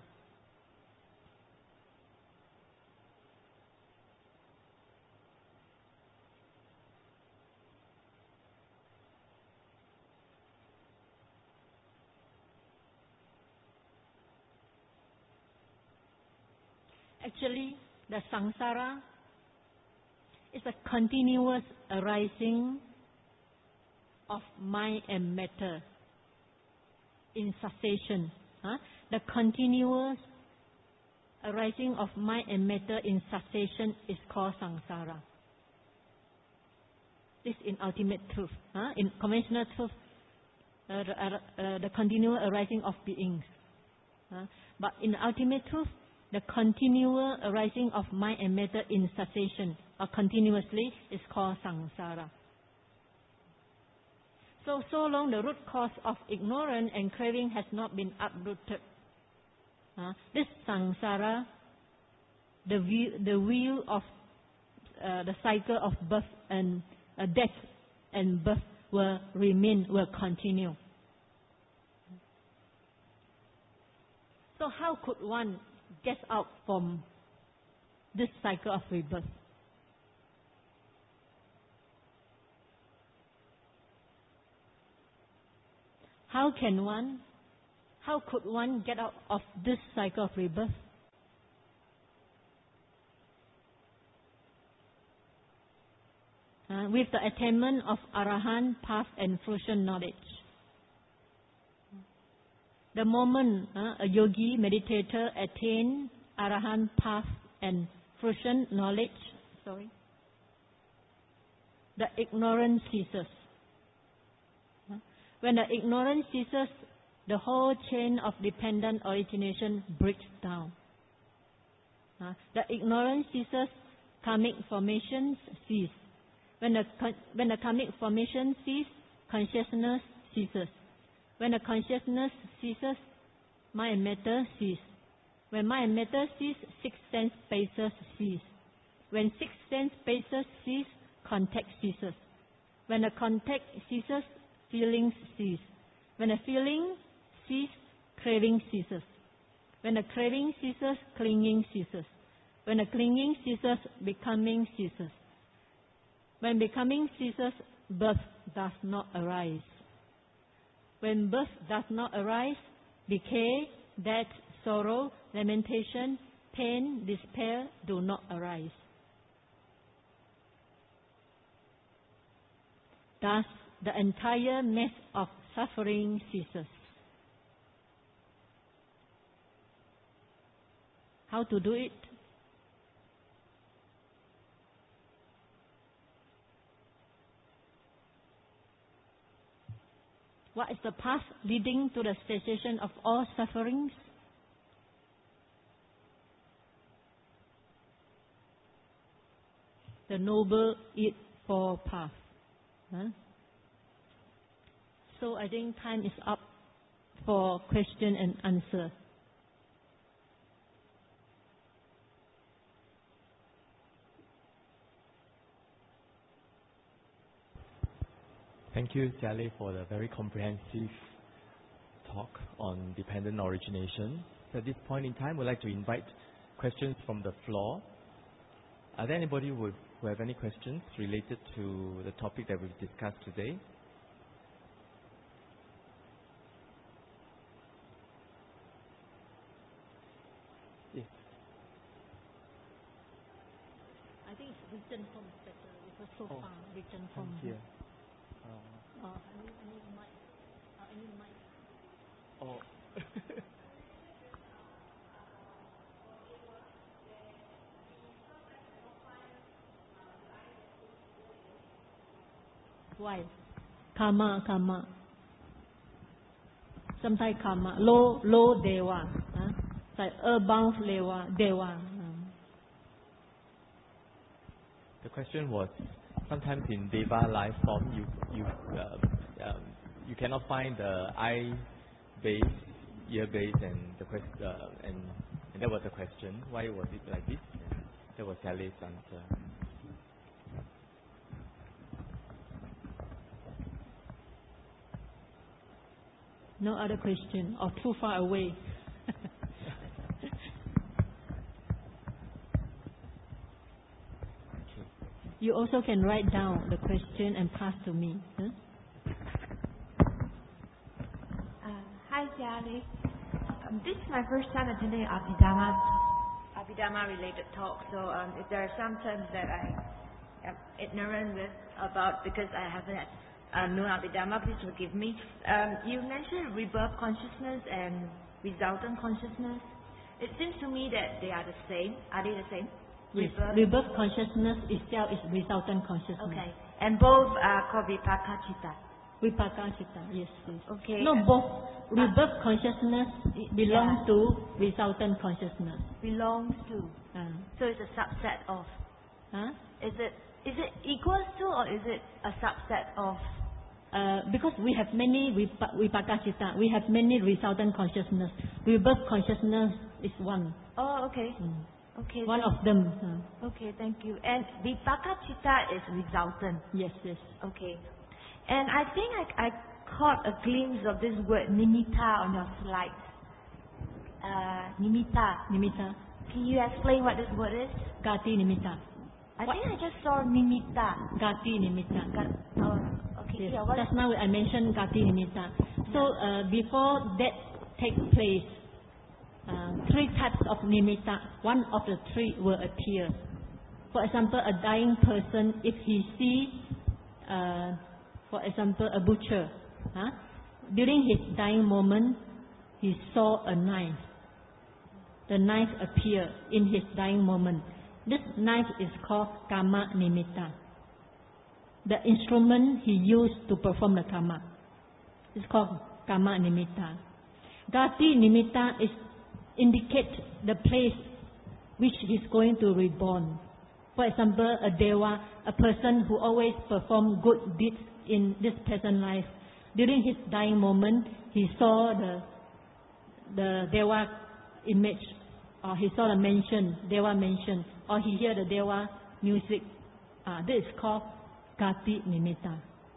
Actually, the samsara is a continuous arising of mind and matter in succession. The continuous arising of mind and matter in succession is called samsara. This is in ultimate truth. In conventional truth, the continual arising of beings. But in ultimate truth, the continual arising of mind and matter in succession or continuously is called samsara. So long the root cause of ignorance and craving has not been uprooted, this samsara, the wheel of the cycle of birth and death and birth will continue. So how could one get out from this cycle of rebirth? How could one get out of this cycle of rebirth? With the attainment of Arahant path and fruition knowledge. The moment a yogi meditator attain Arahant path and fruition knowledge, the ignorance ceases. When the ignorance ceases, the whole chain of dependent origination breaks down. The ignorance ceases, karmic formations cease. When the karmic formation ceases, consciousness ceases. When the consciousness ceases, mind and matter cease. When mind and matter cease, six sense spaces cease. When six sense spaces cease, contact ceases. When the contact ceases, feelings cease. When the feeling ceases, craving ceases. When the craving ceases, clinging ceases. When the clinging ceases, becoming ceases. When becoming ceases, birth does not arise. When birth does not arise, decay, death, sorrow, lamentation, pain, despair do not arise. Thus, the entire mass of suffering ceases. How to do it? What is the path leading to the cessation of all sufferings? The Noble Eightfold Path. So I think time is up for question and answer. Thank you, Jia Lei, for the very comprehensive talk on dependent origination. At this point in time, we'd like to invite questions from the floor. Are there anybody who have any questions related to the topic that we've discussed today? Yes. I think it's written form is better because so far written form. Here. Any mic. Oh. Why? Karma. Sometimes karma. Low deva. Like above deva. The question was, sometimes in deva life form, you cannot find the eye base, ear base, and that was the question. Why was it like this? And that was Jia Lei's answer. No other question, or too far away. You also can write down the question and pass to me. Hi, Jia Lei. This is my first time attending Abhidharma related talk. So if there are some terms that I am ignorant with about because I haven't known Abhidharma, please forgive me. You mentioned rebirth consciousness and resultant consciousness. It seems to me that they are the same. Are they the same? Yes, rebirth consciousness itself is resultant consciousness. Okay, and both are called Vipaka Citta. Vipaka Citta, yes. Okay. No, both. Rebirth consciousness belongs to resultant consciousness. Belongs to. So it's a subset of. Is it equals to, or is it a subset of? Because we have many Vipaka Citta, we have many resultant consciousness. Rebirth consciousness is one. Oh, okay. Okay. One of them. Okay, thank you. And Vipaka Citta is resultant. Yes. Okay. And I think I caught a glimpse of this word nimitta on your slides. Nimitta. Can you explain what this word is? Gati nimitta. I think I just saw nimitta. Gati nimitta. Okay. Yes. Yeah, Just now I mentioned Gati nimitta. So before that takes place, three types of nimitta. One of the three will appear. For example, a dying person, if he see, for example, a butcher, during his dying moment, he saw a knife. The knife appeared in his dying moment. This knife is called karma nimitta. The instrument he used to perform the karma is called karma nimitta. Gati nimitta indicate the place which he is going to reborn. For example, a deva, a person who always perform good deeds in this present life. During his dying moment, he saw the deva image, or he saw the deva mansion, or he hear the deva music. This is called Gati nimitta.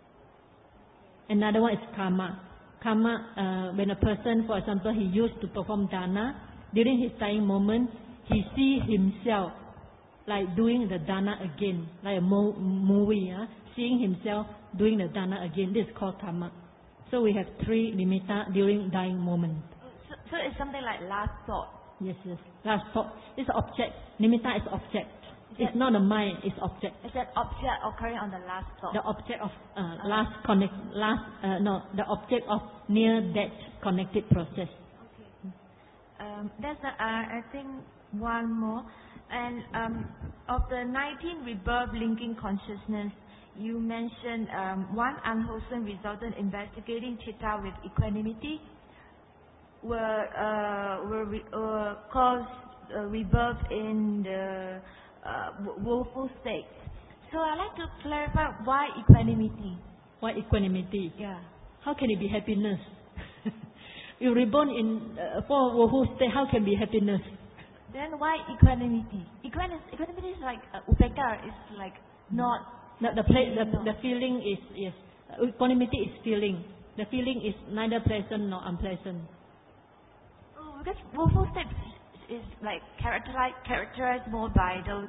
Another one is karma. Karma, when a person, for example, he used to perform dana, during his dying moment, he see himself like doing the dana again, like a movie, seeing himself doing the dana again. This is called karma. So we have three nimitta during dying moment. So it's something like last thought. Yes. Last thought. It's object. Nimitta is object. It's not a mind, it's object. It's an object occurring on the last thought. The object of the object of near-death connected process. Okay. There's I think one more. And of the 19 rebirth linking consciousness, you mentioned one unwholesome resultant investigating chitta with equanimity caused rebirth in the woeful state. So I'd like to clarify why equanimity. Why equanimity? Yeah. How can it be happiness? You reborn in for woeful state, how can be happiness? Then why equanimity? Equanimity is like upekkha. It's like not. The feeling is yes. Equanimity is feeling. The feeling is neither pleasant nor unpleasant. Oh, because woeful state is like characterized more by those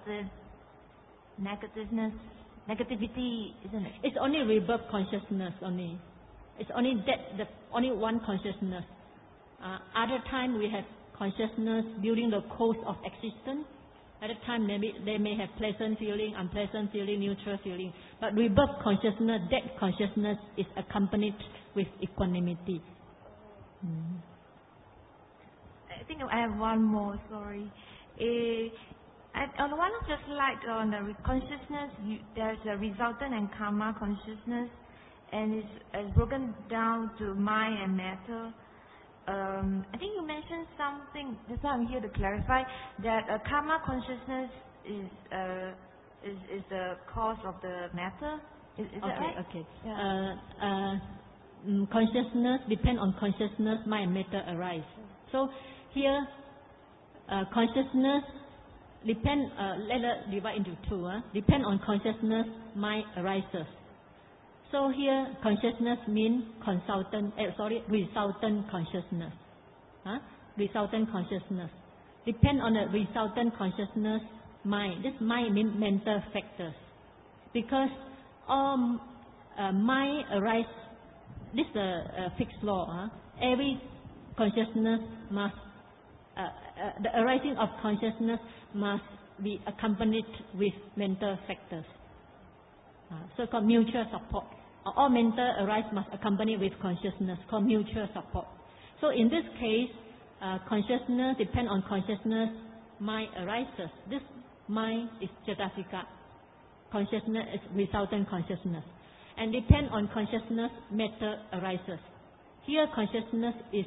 negativity, isn't it? It's only rebirth consciousness only. It's only that only one consciousness. Other time we have consciousness during the course of existence. At the time they may have pleasant feeling, unpleasant feeling, neutral feeling. But rebirth consciousness, that consciousness is accompanied with equanimity. I think I have one more, sorry. On one of the slides on the consciousness, there's a resultant and karma consciousness, and it's broken down to mind and matter. I think you mentioned something, that's why I'm here to clarify, that karma consciousness is the cause of the matter. Is that right? Okay. Yeah. Consciousness, depend on consciousness, mind and matter arise. So here, consciousness depend, let us divide into two. Depend on consciousness, mind arises. So here, consciousness means resultant consciousness. Resultant consciousness. Depend on the resultant consciousness, mind. This mind means mental factors. Because all mind arise, this is a fixed law. Every consciousness must, the arising of consciousness must be accompanied with mental factors. So-called mutual support. All mental arise must accompany with consciousness, called mutual support. So in this case, consciousness depend on consciousness, mind arises. This mind is cetasika. Consciousness is resultant consciousness. And depend on consciousness, matter arises. Here consciousness is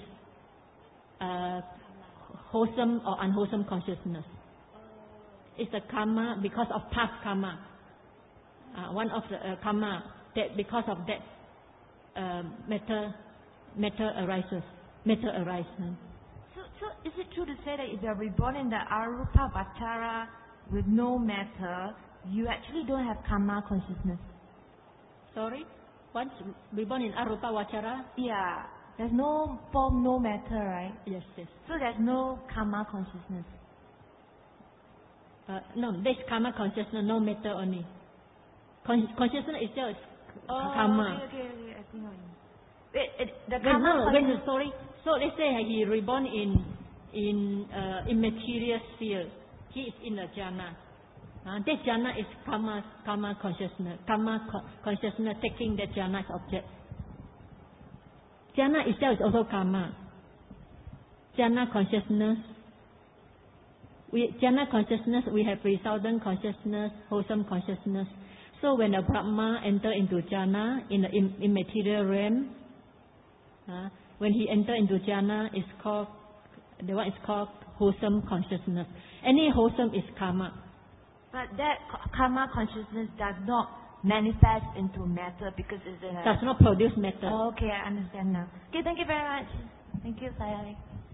wholesome or unwholesome consciousness. It's a karma because of past karma. One of the karma that because of that matter arises. Matter arises. So is it true to say that if you are reborn in the arupa vachara with no matter, you actually don't have karma consciousness? Sorry? Once reborn in arupa vachara? Yeah. There's no form, no matter, right? Yes. So there's no karma consciousness. No, there's karma consciousness, no matter only. Consciousness itself is karma. Okay. I think the karma sorry. So let's say he reborn in immaterial sphere. He is in the jhana. That jhana is karma consciousness. Karma consciousness taking that jhana as object. Jhana itself is also karma. Jhana consciousness. Jhana consciousness, we have resultant consciousness, wholesome consciousness. So when the Brahma enter into jhana in the immaterial realm, when he enter into jhana, the one is called wholesome consciousness. Any wholesome is karma. But that karma consciousness does not manifest into matter because it's in a... Does not produce matter. Okay, I understand now. Okay, thank you very much. Thank you, Sayali.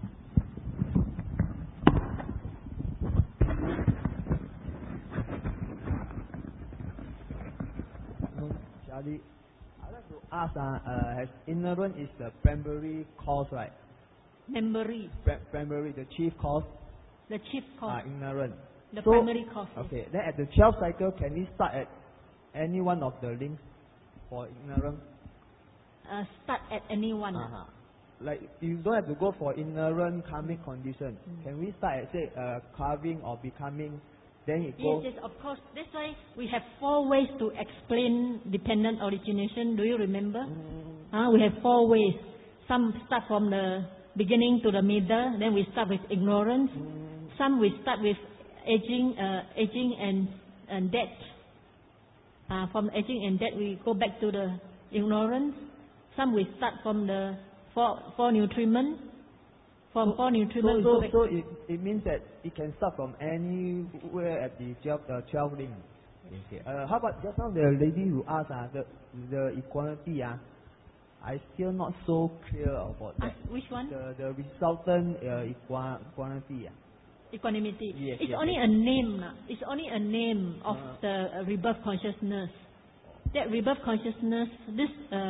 I'd like to ask, as ignorance is the primary cause, right? Memory. Primary, the chief cause? The chief cause. Ignorance. The primary cause. Okay, then at the 12th cycle, can we start at any one of the links for ignorance? Start at any one. Like, you don't have to go for ignorant karmic condition. Can we start at, say, carving or becoming? Then it goes. Yes, of course. That's why we have 4 ways to explain dependent origination. Do you remember? We have 4 ways. Some start from the beginning to the middle. Then we start with ignorance. Some we start with aging and death. From aging and death, we go back to the ignorance. Some we start from the four nutriment. From four nutriment, so it means that it can start from anywhere at the 12 link. Okay. How about just now the lady who asked the equality? I still not so clear about that. Which one? The resultant equality. Equanimity. Yes, it's yes, only yes. a name. It's only a name of the rebirth consciousness. That rebirth consciousness, this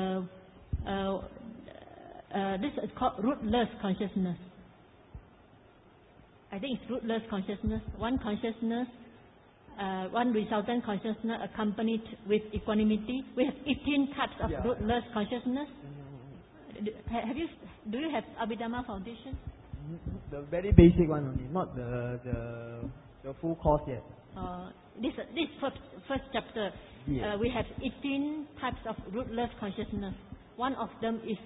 is called rootless consciousness. I think it's rootless consciousness. One consciousness, one resultant consciousness accompanied with equanimity. We have 18 types of rootless consciousness. Do you have Abhidhamma Foundation? The very basic one only, not the full course yet. This first chapter, Yeah. we have 18 types of rootless consciousness. One of them is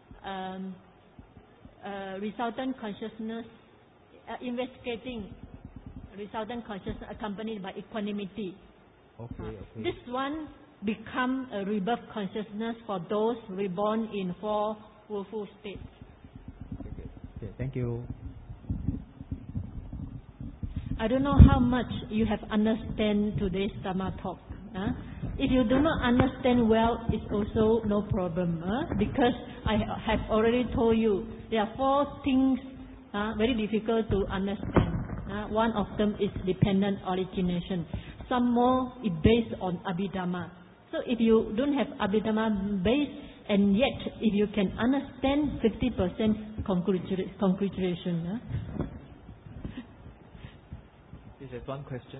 resultant consciousness, investigating resultant consciousness accompanied by equanimity. Okay. This one become a rebirth consciousness for those reborn in 4 willful states. Okay, thank you. I don't know how much you have understand today's Dhamma talk. If you do not understand well, it's also no problem. Because I have already told you, there are 4 things very difficult to understand. One of them is dependent origination. Some more is based on Abhidhamma. So if you don't have Abhidhamma base, and yet if you can understand 50% congratulations. Is there one question?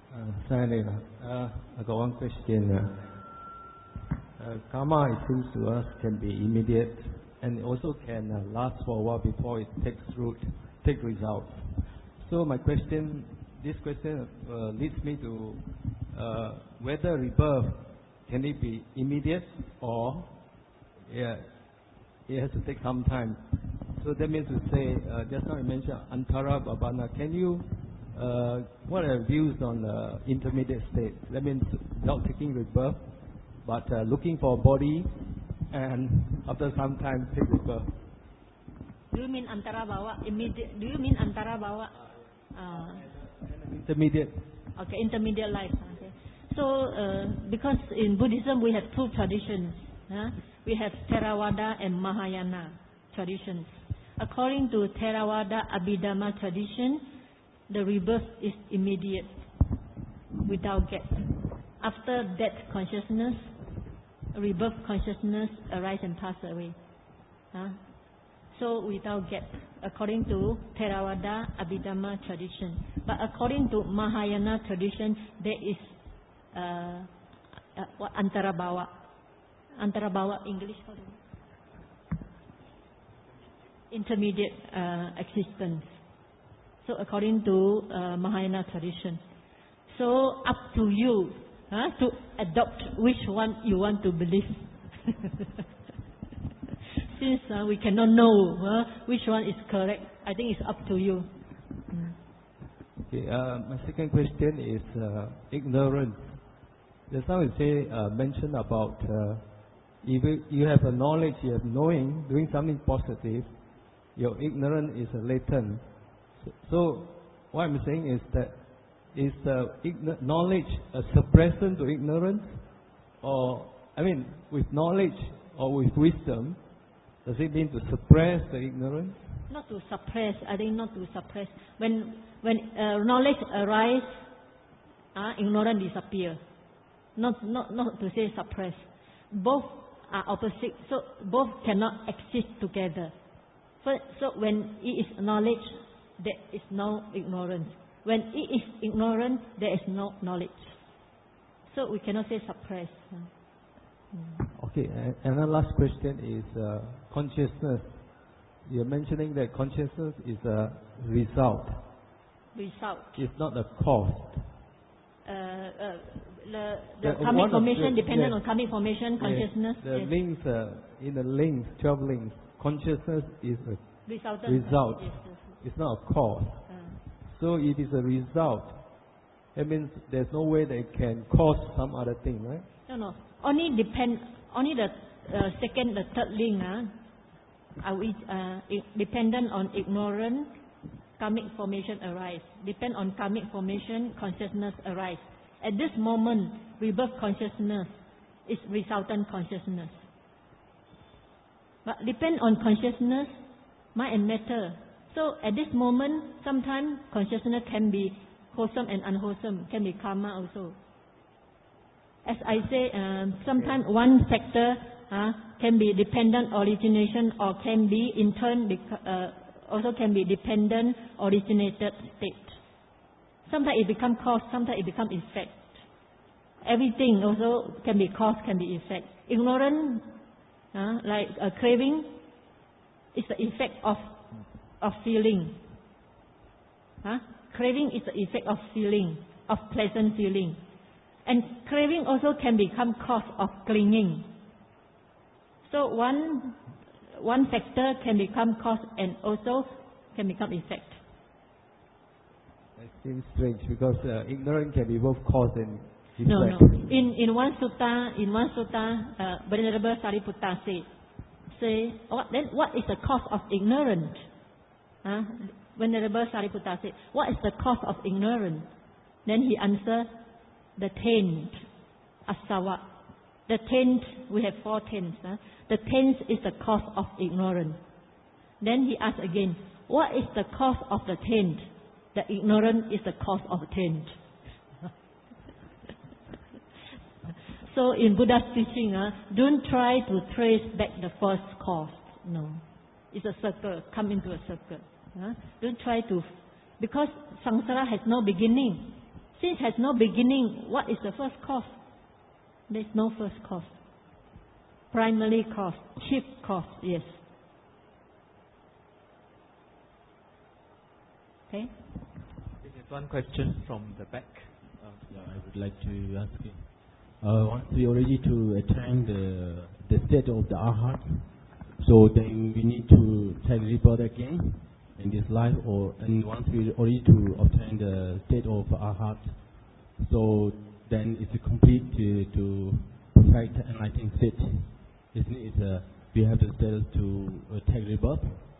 I got one question. Karma, it seems to us, can be immediate and also can last for a while before it takes root, take results. So my question, this question leads me to whether rebirth, can it be immediate or it has to take some time? So that means to say, just now you mentioned Antara Bhavana. Can you, what are your views on the intermediate state? That means without taking rebirth, but looking for a body and after some time take rebirth. Do you mean Antara Bhava? Immediate? Do you mean Antara Bhava? Intermediate. Okay, intermediate life. Okay. So, because in Buddhism we have 2 traditions. We have Theravada and Mahayana traditions. According to Theravada Abhidhamma tradition, the rebirth is immediate, without gap. After death consciousness, rebirth consciousness arise and pass away. So without gap, according to Theravada Abhidhamma tradition. But according to Mahayana tradition, there is Antara Bhava. Antara Bhava, English, how do you? Intermediate existence. So according to Mahayana tradition. So up to you to adopt which one you want to believe. Since we cannot know which one is correct, I think it's up to you. Okay, my second question is ignorance. Just now you say, mention about if you have a knowledge, you have knowing, doing something positive, your ignorance is latent. So what I'm saying is that is knowledge a suppressant to ignorance, or I mean with knowledge or with wisdom, does it mean to suppress the ignorance? Not to suppress. I think not to suppress. When knowledge arises, ignorance disappears. Not to say suppress. Both are opposite, so both cannot exist together. So when it is knowledge, there is no ignorance. When it is ignorant, there is no knowledge. So we cannot say suppress. Okay, and the last question is consciousness. You're mentioning that consciousness is a result. Result. It's not a cause. The karmic formation, dependent on karmic formation, consciousness. The links, in the links, 12 links, consciousness is a result. Yes. It's not a cause. So it is a result. That means there's no way they can cause some other thing, right? No. Only the second, the third link dependent on ignorance, karmic formation arise. Depend on karmic formation, consciousness arise. At this moment, rebirth consciousness is resultant consciousness. But depend on consciousness, mind and matter. So at this moment, sometimes consciousness can be wholesome and unwholesome, can be karma also. As I say, sometimes one factor can be dependent origination or can be in turn also can be dependent originated state. Sometimes it becomes cause, sometimes it becomes effect. Everything also can be cause, can be effect. Ignorance, like a craving, is the effect of feeling. Craving is the effect of feeling, of pleasant feeling. And craving also can become cause of clinging. So one factor can become cause and also can become effect. That seems strange because ignorance can be both cause and effect. No. In one sutta, Venerable Sariputta say, what is the cause of ignorance? Venerable Sariputta said, what is the cause of ignorance? Then he answered, the taint, asava. The taint, we have 4 taints. The taint is the cause of ignorance. Then he asked again, what is the cause of the taint? The ignorance is the cause of the taint. So in Buddha's teaching, don't try to trace back the first cause. No. It's a circle, come into a circle. Don't try to, because samsara has no beginning. Since it has no beginning, what is the first cause? There is no first cause. Primary cause, chief cause, yes. Okay? There's one question from the back. I would like to ask you. Once we already to attain the state of the arhat, so then we need to take rebirth again in this life, and once we already to obtain the state of arhat, so then it's complete to perfect enlightened state. Isn't it? We have the status to take rebirth.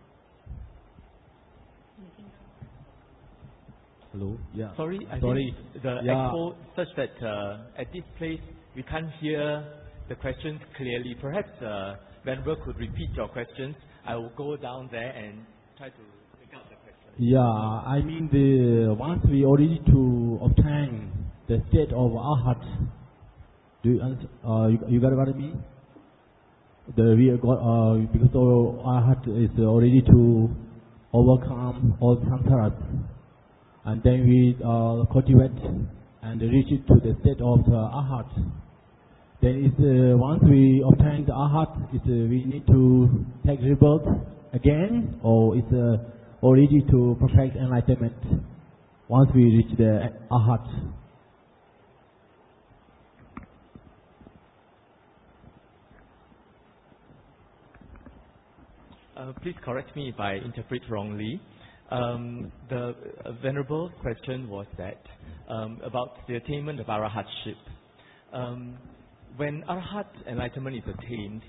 Hello. Yeah. Sorry. Think the echo such that at this place we can't hear the questions clearly. Perhaps Venerable could repeat your questions. I will go down there and try to pick out the questions. Yeah, I mean once we already to obtain the state of arhat. Do you understand? You got what I mean? Because arhat is already to overcome all samsaras. And then we cultivate and reach it to the state of arhat. Then once we obtain the arhat, we need to take rebirth again, or it's already to perfect enlightenment once we reach the arhat. Please correct me if I interpret wrongly. The Venerable question was that about the attainment of arahatship. When arahat enlightenment is attained,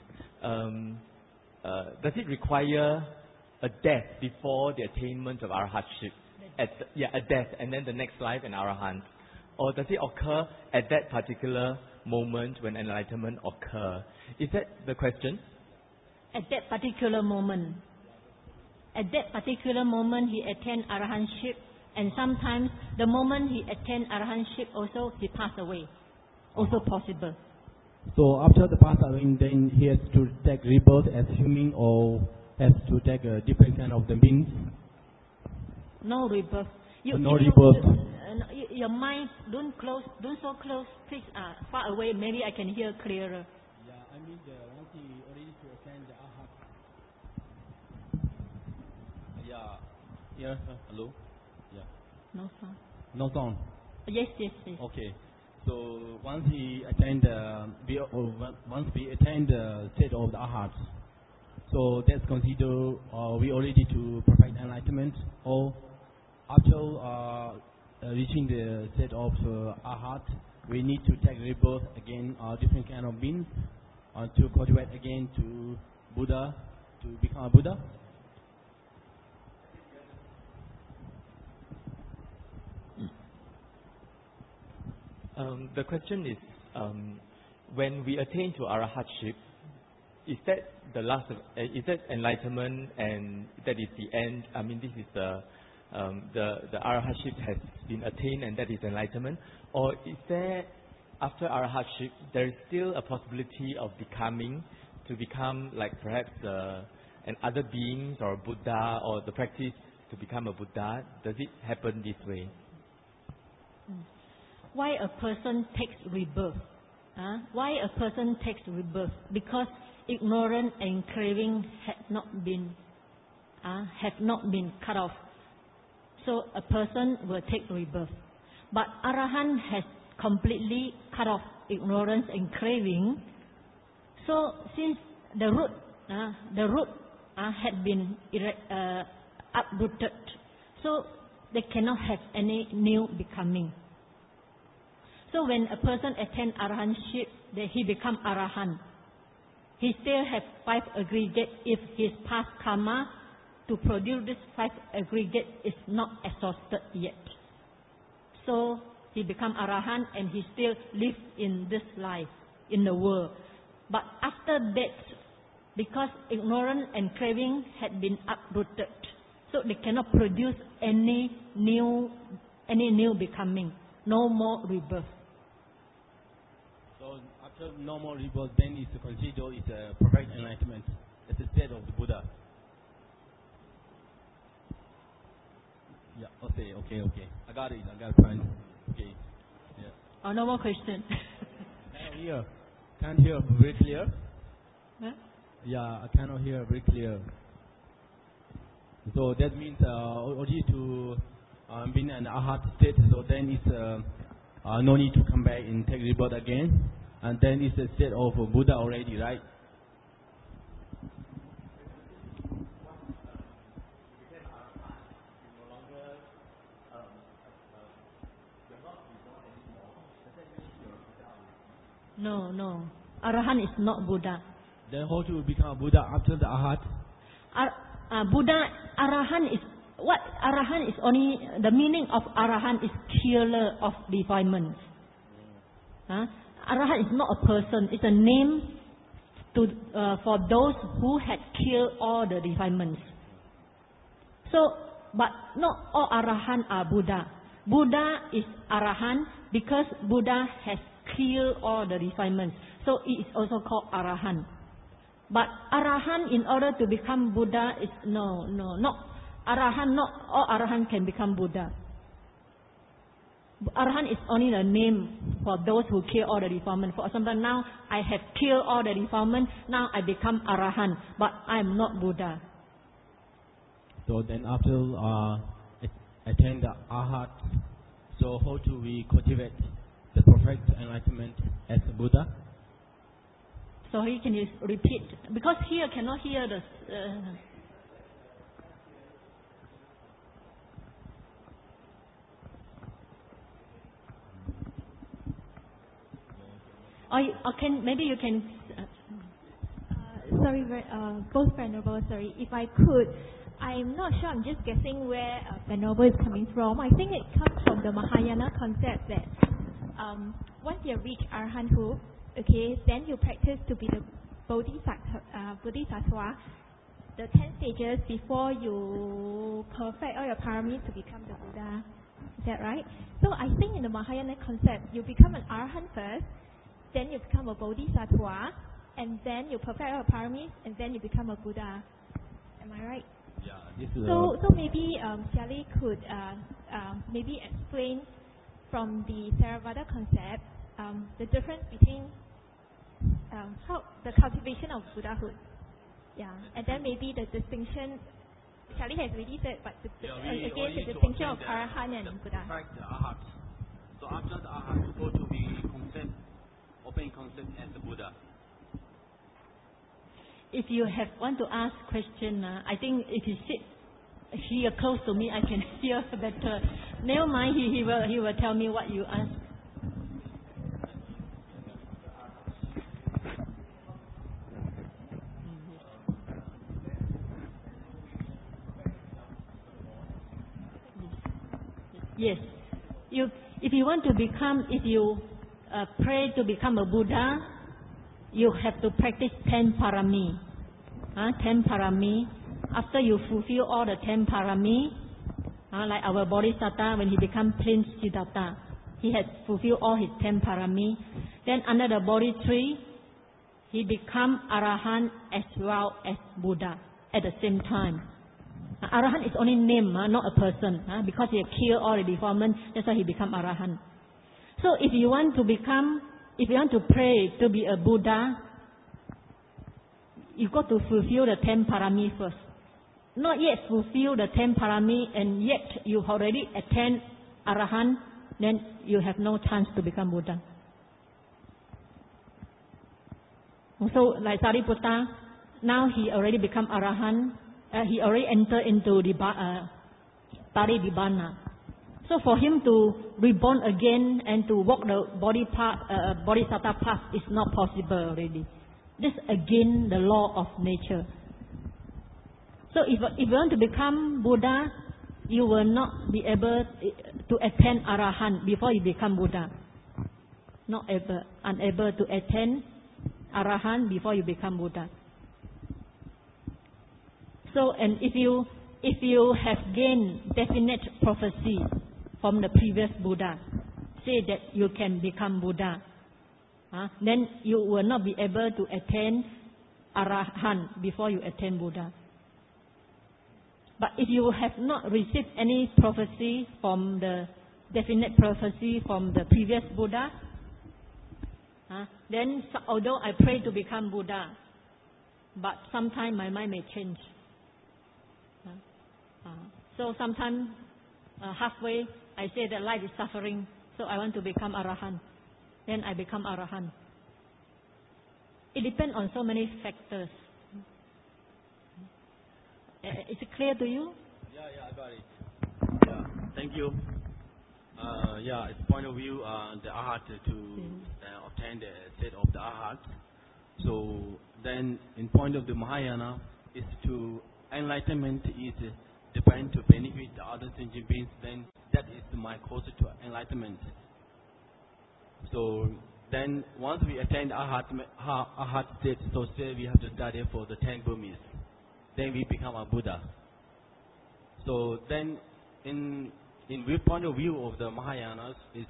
does it require a death before the attainment of arahatship? A death, and then the next life an arahant, or does it occur at that particular moment when enlightenment occurs? Is that the question? At that particular moment. At that particular moment, he attained arahantship, and sometimes the moment he attained arahantship, also he passed away. Also possible. So after the pass away, then he has to take rebirth as human, or has to take a different kind of the means? No rebirth. No rebirth. Your mind don't so close. Please, far away. Maybe I can hear clearer. Yeah, I mean once he already to attend the arhat. Yeah. Hello. Yeah. No sound. No sound. Yes. Okay. So once he attained once we attain the state of the arhat, so that's considered we already to perfect enlightenment, or after reaching the state of Arhat, we need to take rebirth again, different kind of beings, to cultivate again to Buddha, to become a Buddha. The question is, when we attain to arahatship, is that the last of, is that enlightenment and that is the end? I mean, this is the arahatship has been attained and that is enlightenment, or is there, after arahatship, there is still a possibility of become like perhaps an other beings or Buddha, or the practice to become a Buddha? Does it happen this way? Why a person takes rebirth? Why a person takes rebirth? Because ignorance and craving have not been cut off. So a person will take rebirth. But Arahant has completely cut off ignorance and craving. So since the root had been uprooted, so they cannot have any new becoming. So when a person attains arahantship, that he become arahant. He still have 5 aggregate if his past karma to produce this 5 aggregate is not exhausted yet. So he become arahant and he still live in this life, in the world. But after that, because ignorance and craving had been uprooted, so they cannot produce any new becoming, no more rebirth. So after no more rebirth, then it's considered it's a perfect enlightenment. It's the state of the Buddha. Yeah. Okay. I got it. I got a point. Okay. Yeah. Oh, no more question. Can't hear very clear. Huh? Yeah, I cannot hear very clear. So that means already to be in an arhat state. So then it's no need to come back and take rebirth again, and then it's a state of Buddha already, right? No. Arahant is not Buddha. Then how to become a Buddha after the arhat? Arahant is what? Arahant is only the meaning of Arahant is killer of defilements. Arahant is not a person; it's a name for those who had killed all the defilements. So, but not all Arahant are Buddha. Buddha is Arahant because Buddha has killed all the defilements. So it is also called Arahant. But Arahant, in order to become Buddha, is not Arahant. Not all Arahant can become Buddha. Arahant is only the name for those who kill all the defilements. For example, now I have killed all the defilements. Now I become Arahant, but I am not Buddha. So then after attain the arhat, so how do we cultivate the perfect enlightenment as a Buddha? Sorry, can you repeat? Because here cannot hear the. Maybe you can. Sorry, both Venerable. Sorry, if I could, I'm not sure. I'm just guessing where Venerable is coming from. I think it comes from the Mahayana concept that once you reach arahanthood, okay, then you practice to be the bodhisattva, the 10 stages before you perfect all your paramis to become the Buddha. Is that right? So I think in the Mahayana concept, you become an arahant first, then you become a bodhisattva, and then you perfect all your paramis, and then you become a Buddha. Am I right? Yeah. This is so maybe Charlie could maybe explain from the Theravada concept the difference between how the cultivation of Buddhahood, and then maybe the distinction. Charlie has already said, but again the distinction of Arahant and Buddha. So after the Arhat, you go to be open concept as the Buddha. If you want to ask question, I think if you sit he close to me, I can hear better. Never mind, he will tell me what you ask. Yes. If you want to become, if you pray to become a Buddha, you have to practice 10 parami. 10 parami. After you fulfill all the 10 parami, like our Bodhisattva, when he became Prince Siddhartha, he had fulfilled all his 10 parami. Then under the Bodhi tree, he become Arahant as well as Buddha at the same time. Arahant is only name, not a person, because he killed all the deformment. That's why he become Arahant. So if you want to pray to be a Buddha, you got to fulfill the 10 parami first. Not yet fulfill the 10 parami, and yet you already attained Arahant, then you have no chance to become Buddha. So like Sariputta, now he already become Arahant. He already entered into the Parinibbana. So for him to reborn again and to walk the Bodhisattva path is not possible already. This again the law of nature. So if you want to become Buddha, you will not be able to attain Arahant before you become Buddha. Unable to attain Arahant before you become Buddha. So, and if you have gained definite prophecy from the previous Buddha, say that you can become Buddha, then you will not be able to attain Arahant before you attain Buddha. But if you have not received any prophecy from the definite prophecy from the previous Buddha, then although I pray to become Buddha, but sometime my mind may change. So sometimes halfway I say that life is suffering, so I want to become Arahant. Then I become Arahant. It depends on so many factors. Is it clear to you? Yeah, I got it. Yeah, thank you. Its point of view, the Arhat to obtain the state of the Arhat. So then, in point of the Mahayana, is to enlightenment is depend to benefit the other sentient beings. Then that is my cause to enlightenment. So then, once we attain the Arhat state, so say we have to study for the 10 Burmese. Then we become a Buddha. So then, in point of view of the Mahayanas, is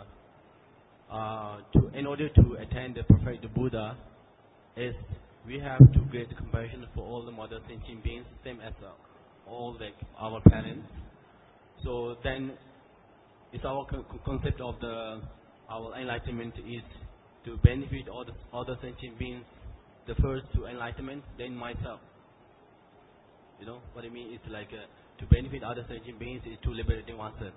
in order to attain the perfect Buddha, is we have to get compassion for all the mother sentient beings, same as all our parents. So then, it's our concept of our enlightenment is to benefit all the other sentient beings. The first to enlightenment, then myself. You know what I mean? It's like to benefit other sentient beings is to liberating oneself.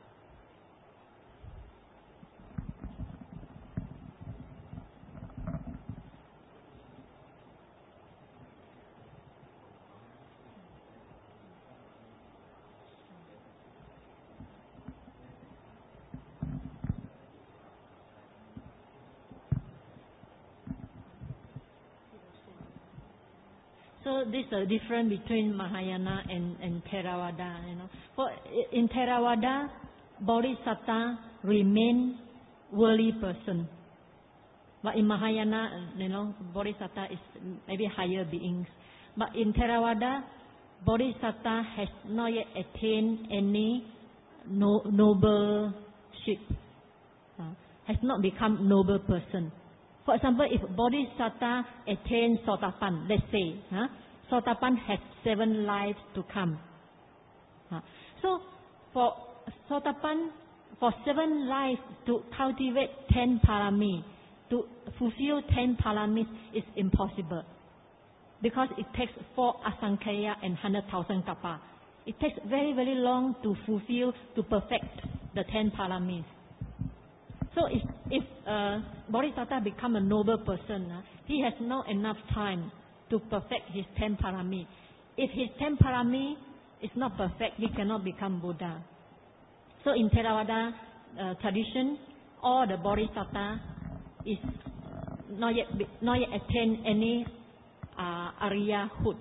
So this is the difference between Mahayana and Theravada. For in Theravada, Bodhisattva remain worldly person, but in Mahayana, Bodhisattva is maybe higher beings. But in Theravada, Bodhisattva has not yet attained any nobleship, has not become noble person. For example, if Bodhisattva attains Sotapanna, let's say, Sotapanna has 7 lives to come. So, for Sotapanna, for 7 lives to cultivate 10 parami, to fulfill 10 paramis is impossible. Because it takes 4 asankhya and 100,000 kappa. It takes very, very long to fulfill, to perfect the 10 paramis. So if Bodhisattva become a noble person, he has not enough time to perfect his 10 parami. If his 10 parami is not perfect, he cannot become Buddha. So in Theravada tradition, all the Bodhisattva is not yet attain any Aryahood.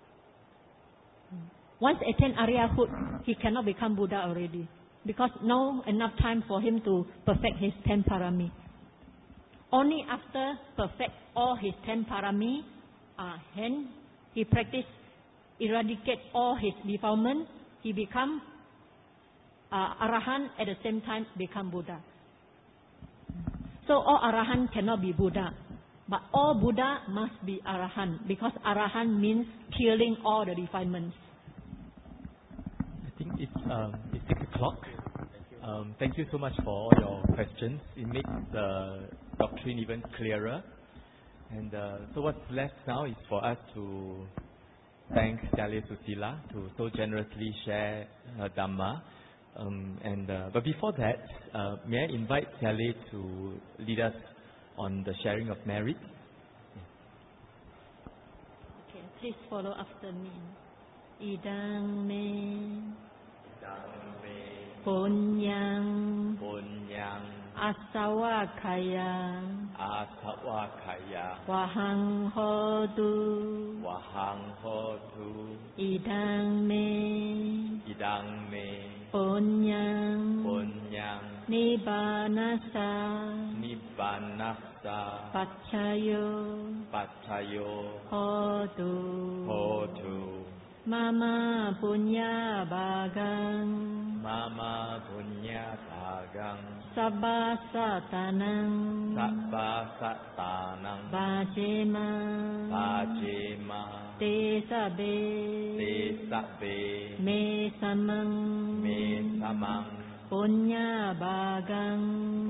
Once attain Aryahood, he cannot become Buddha already, because no enough time for him to perfect his 10 parami. Only after perfect all his 10 parami, then he practice eradicate all his defilement, he become Arahant, at the same time become Buddha. So all Arahant cannot be Buddha, but all Buddha must be Arahant, because Arahant means killing all the defilements. I think it's 6 o'clock. Thank you so much for all your questions. It makes the doctrine even clearer. And so what's left now is for us to thank Jia Susila to so generously share Dhamma. But before that, may I invite Jia to lead us on the sharing of merit? Okay, please follow after me. Idang me Punyang Asawa Kaya Wahang Hodu Idang me Punyang Nibbanasa Pacayo Hodu Mama Punya Bagang Sabba Satanang Bajema Te Sabe Me Samang Punya Bagang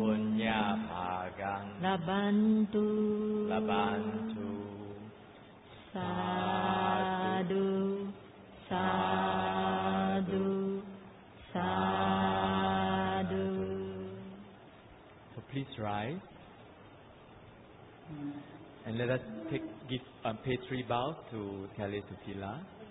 Labantu Sadu So please rise and let us pay 3 bows to Jia Susila.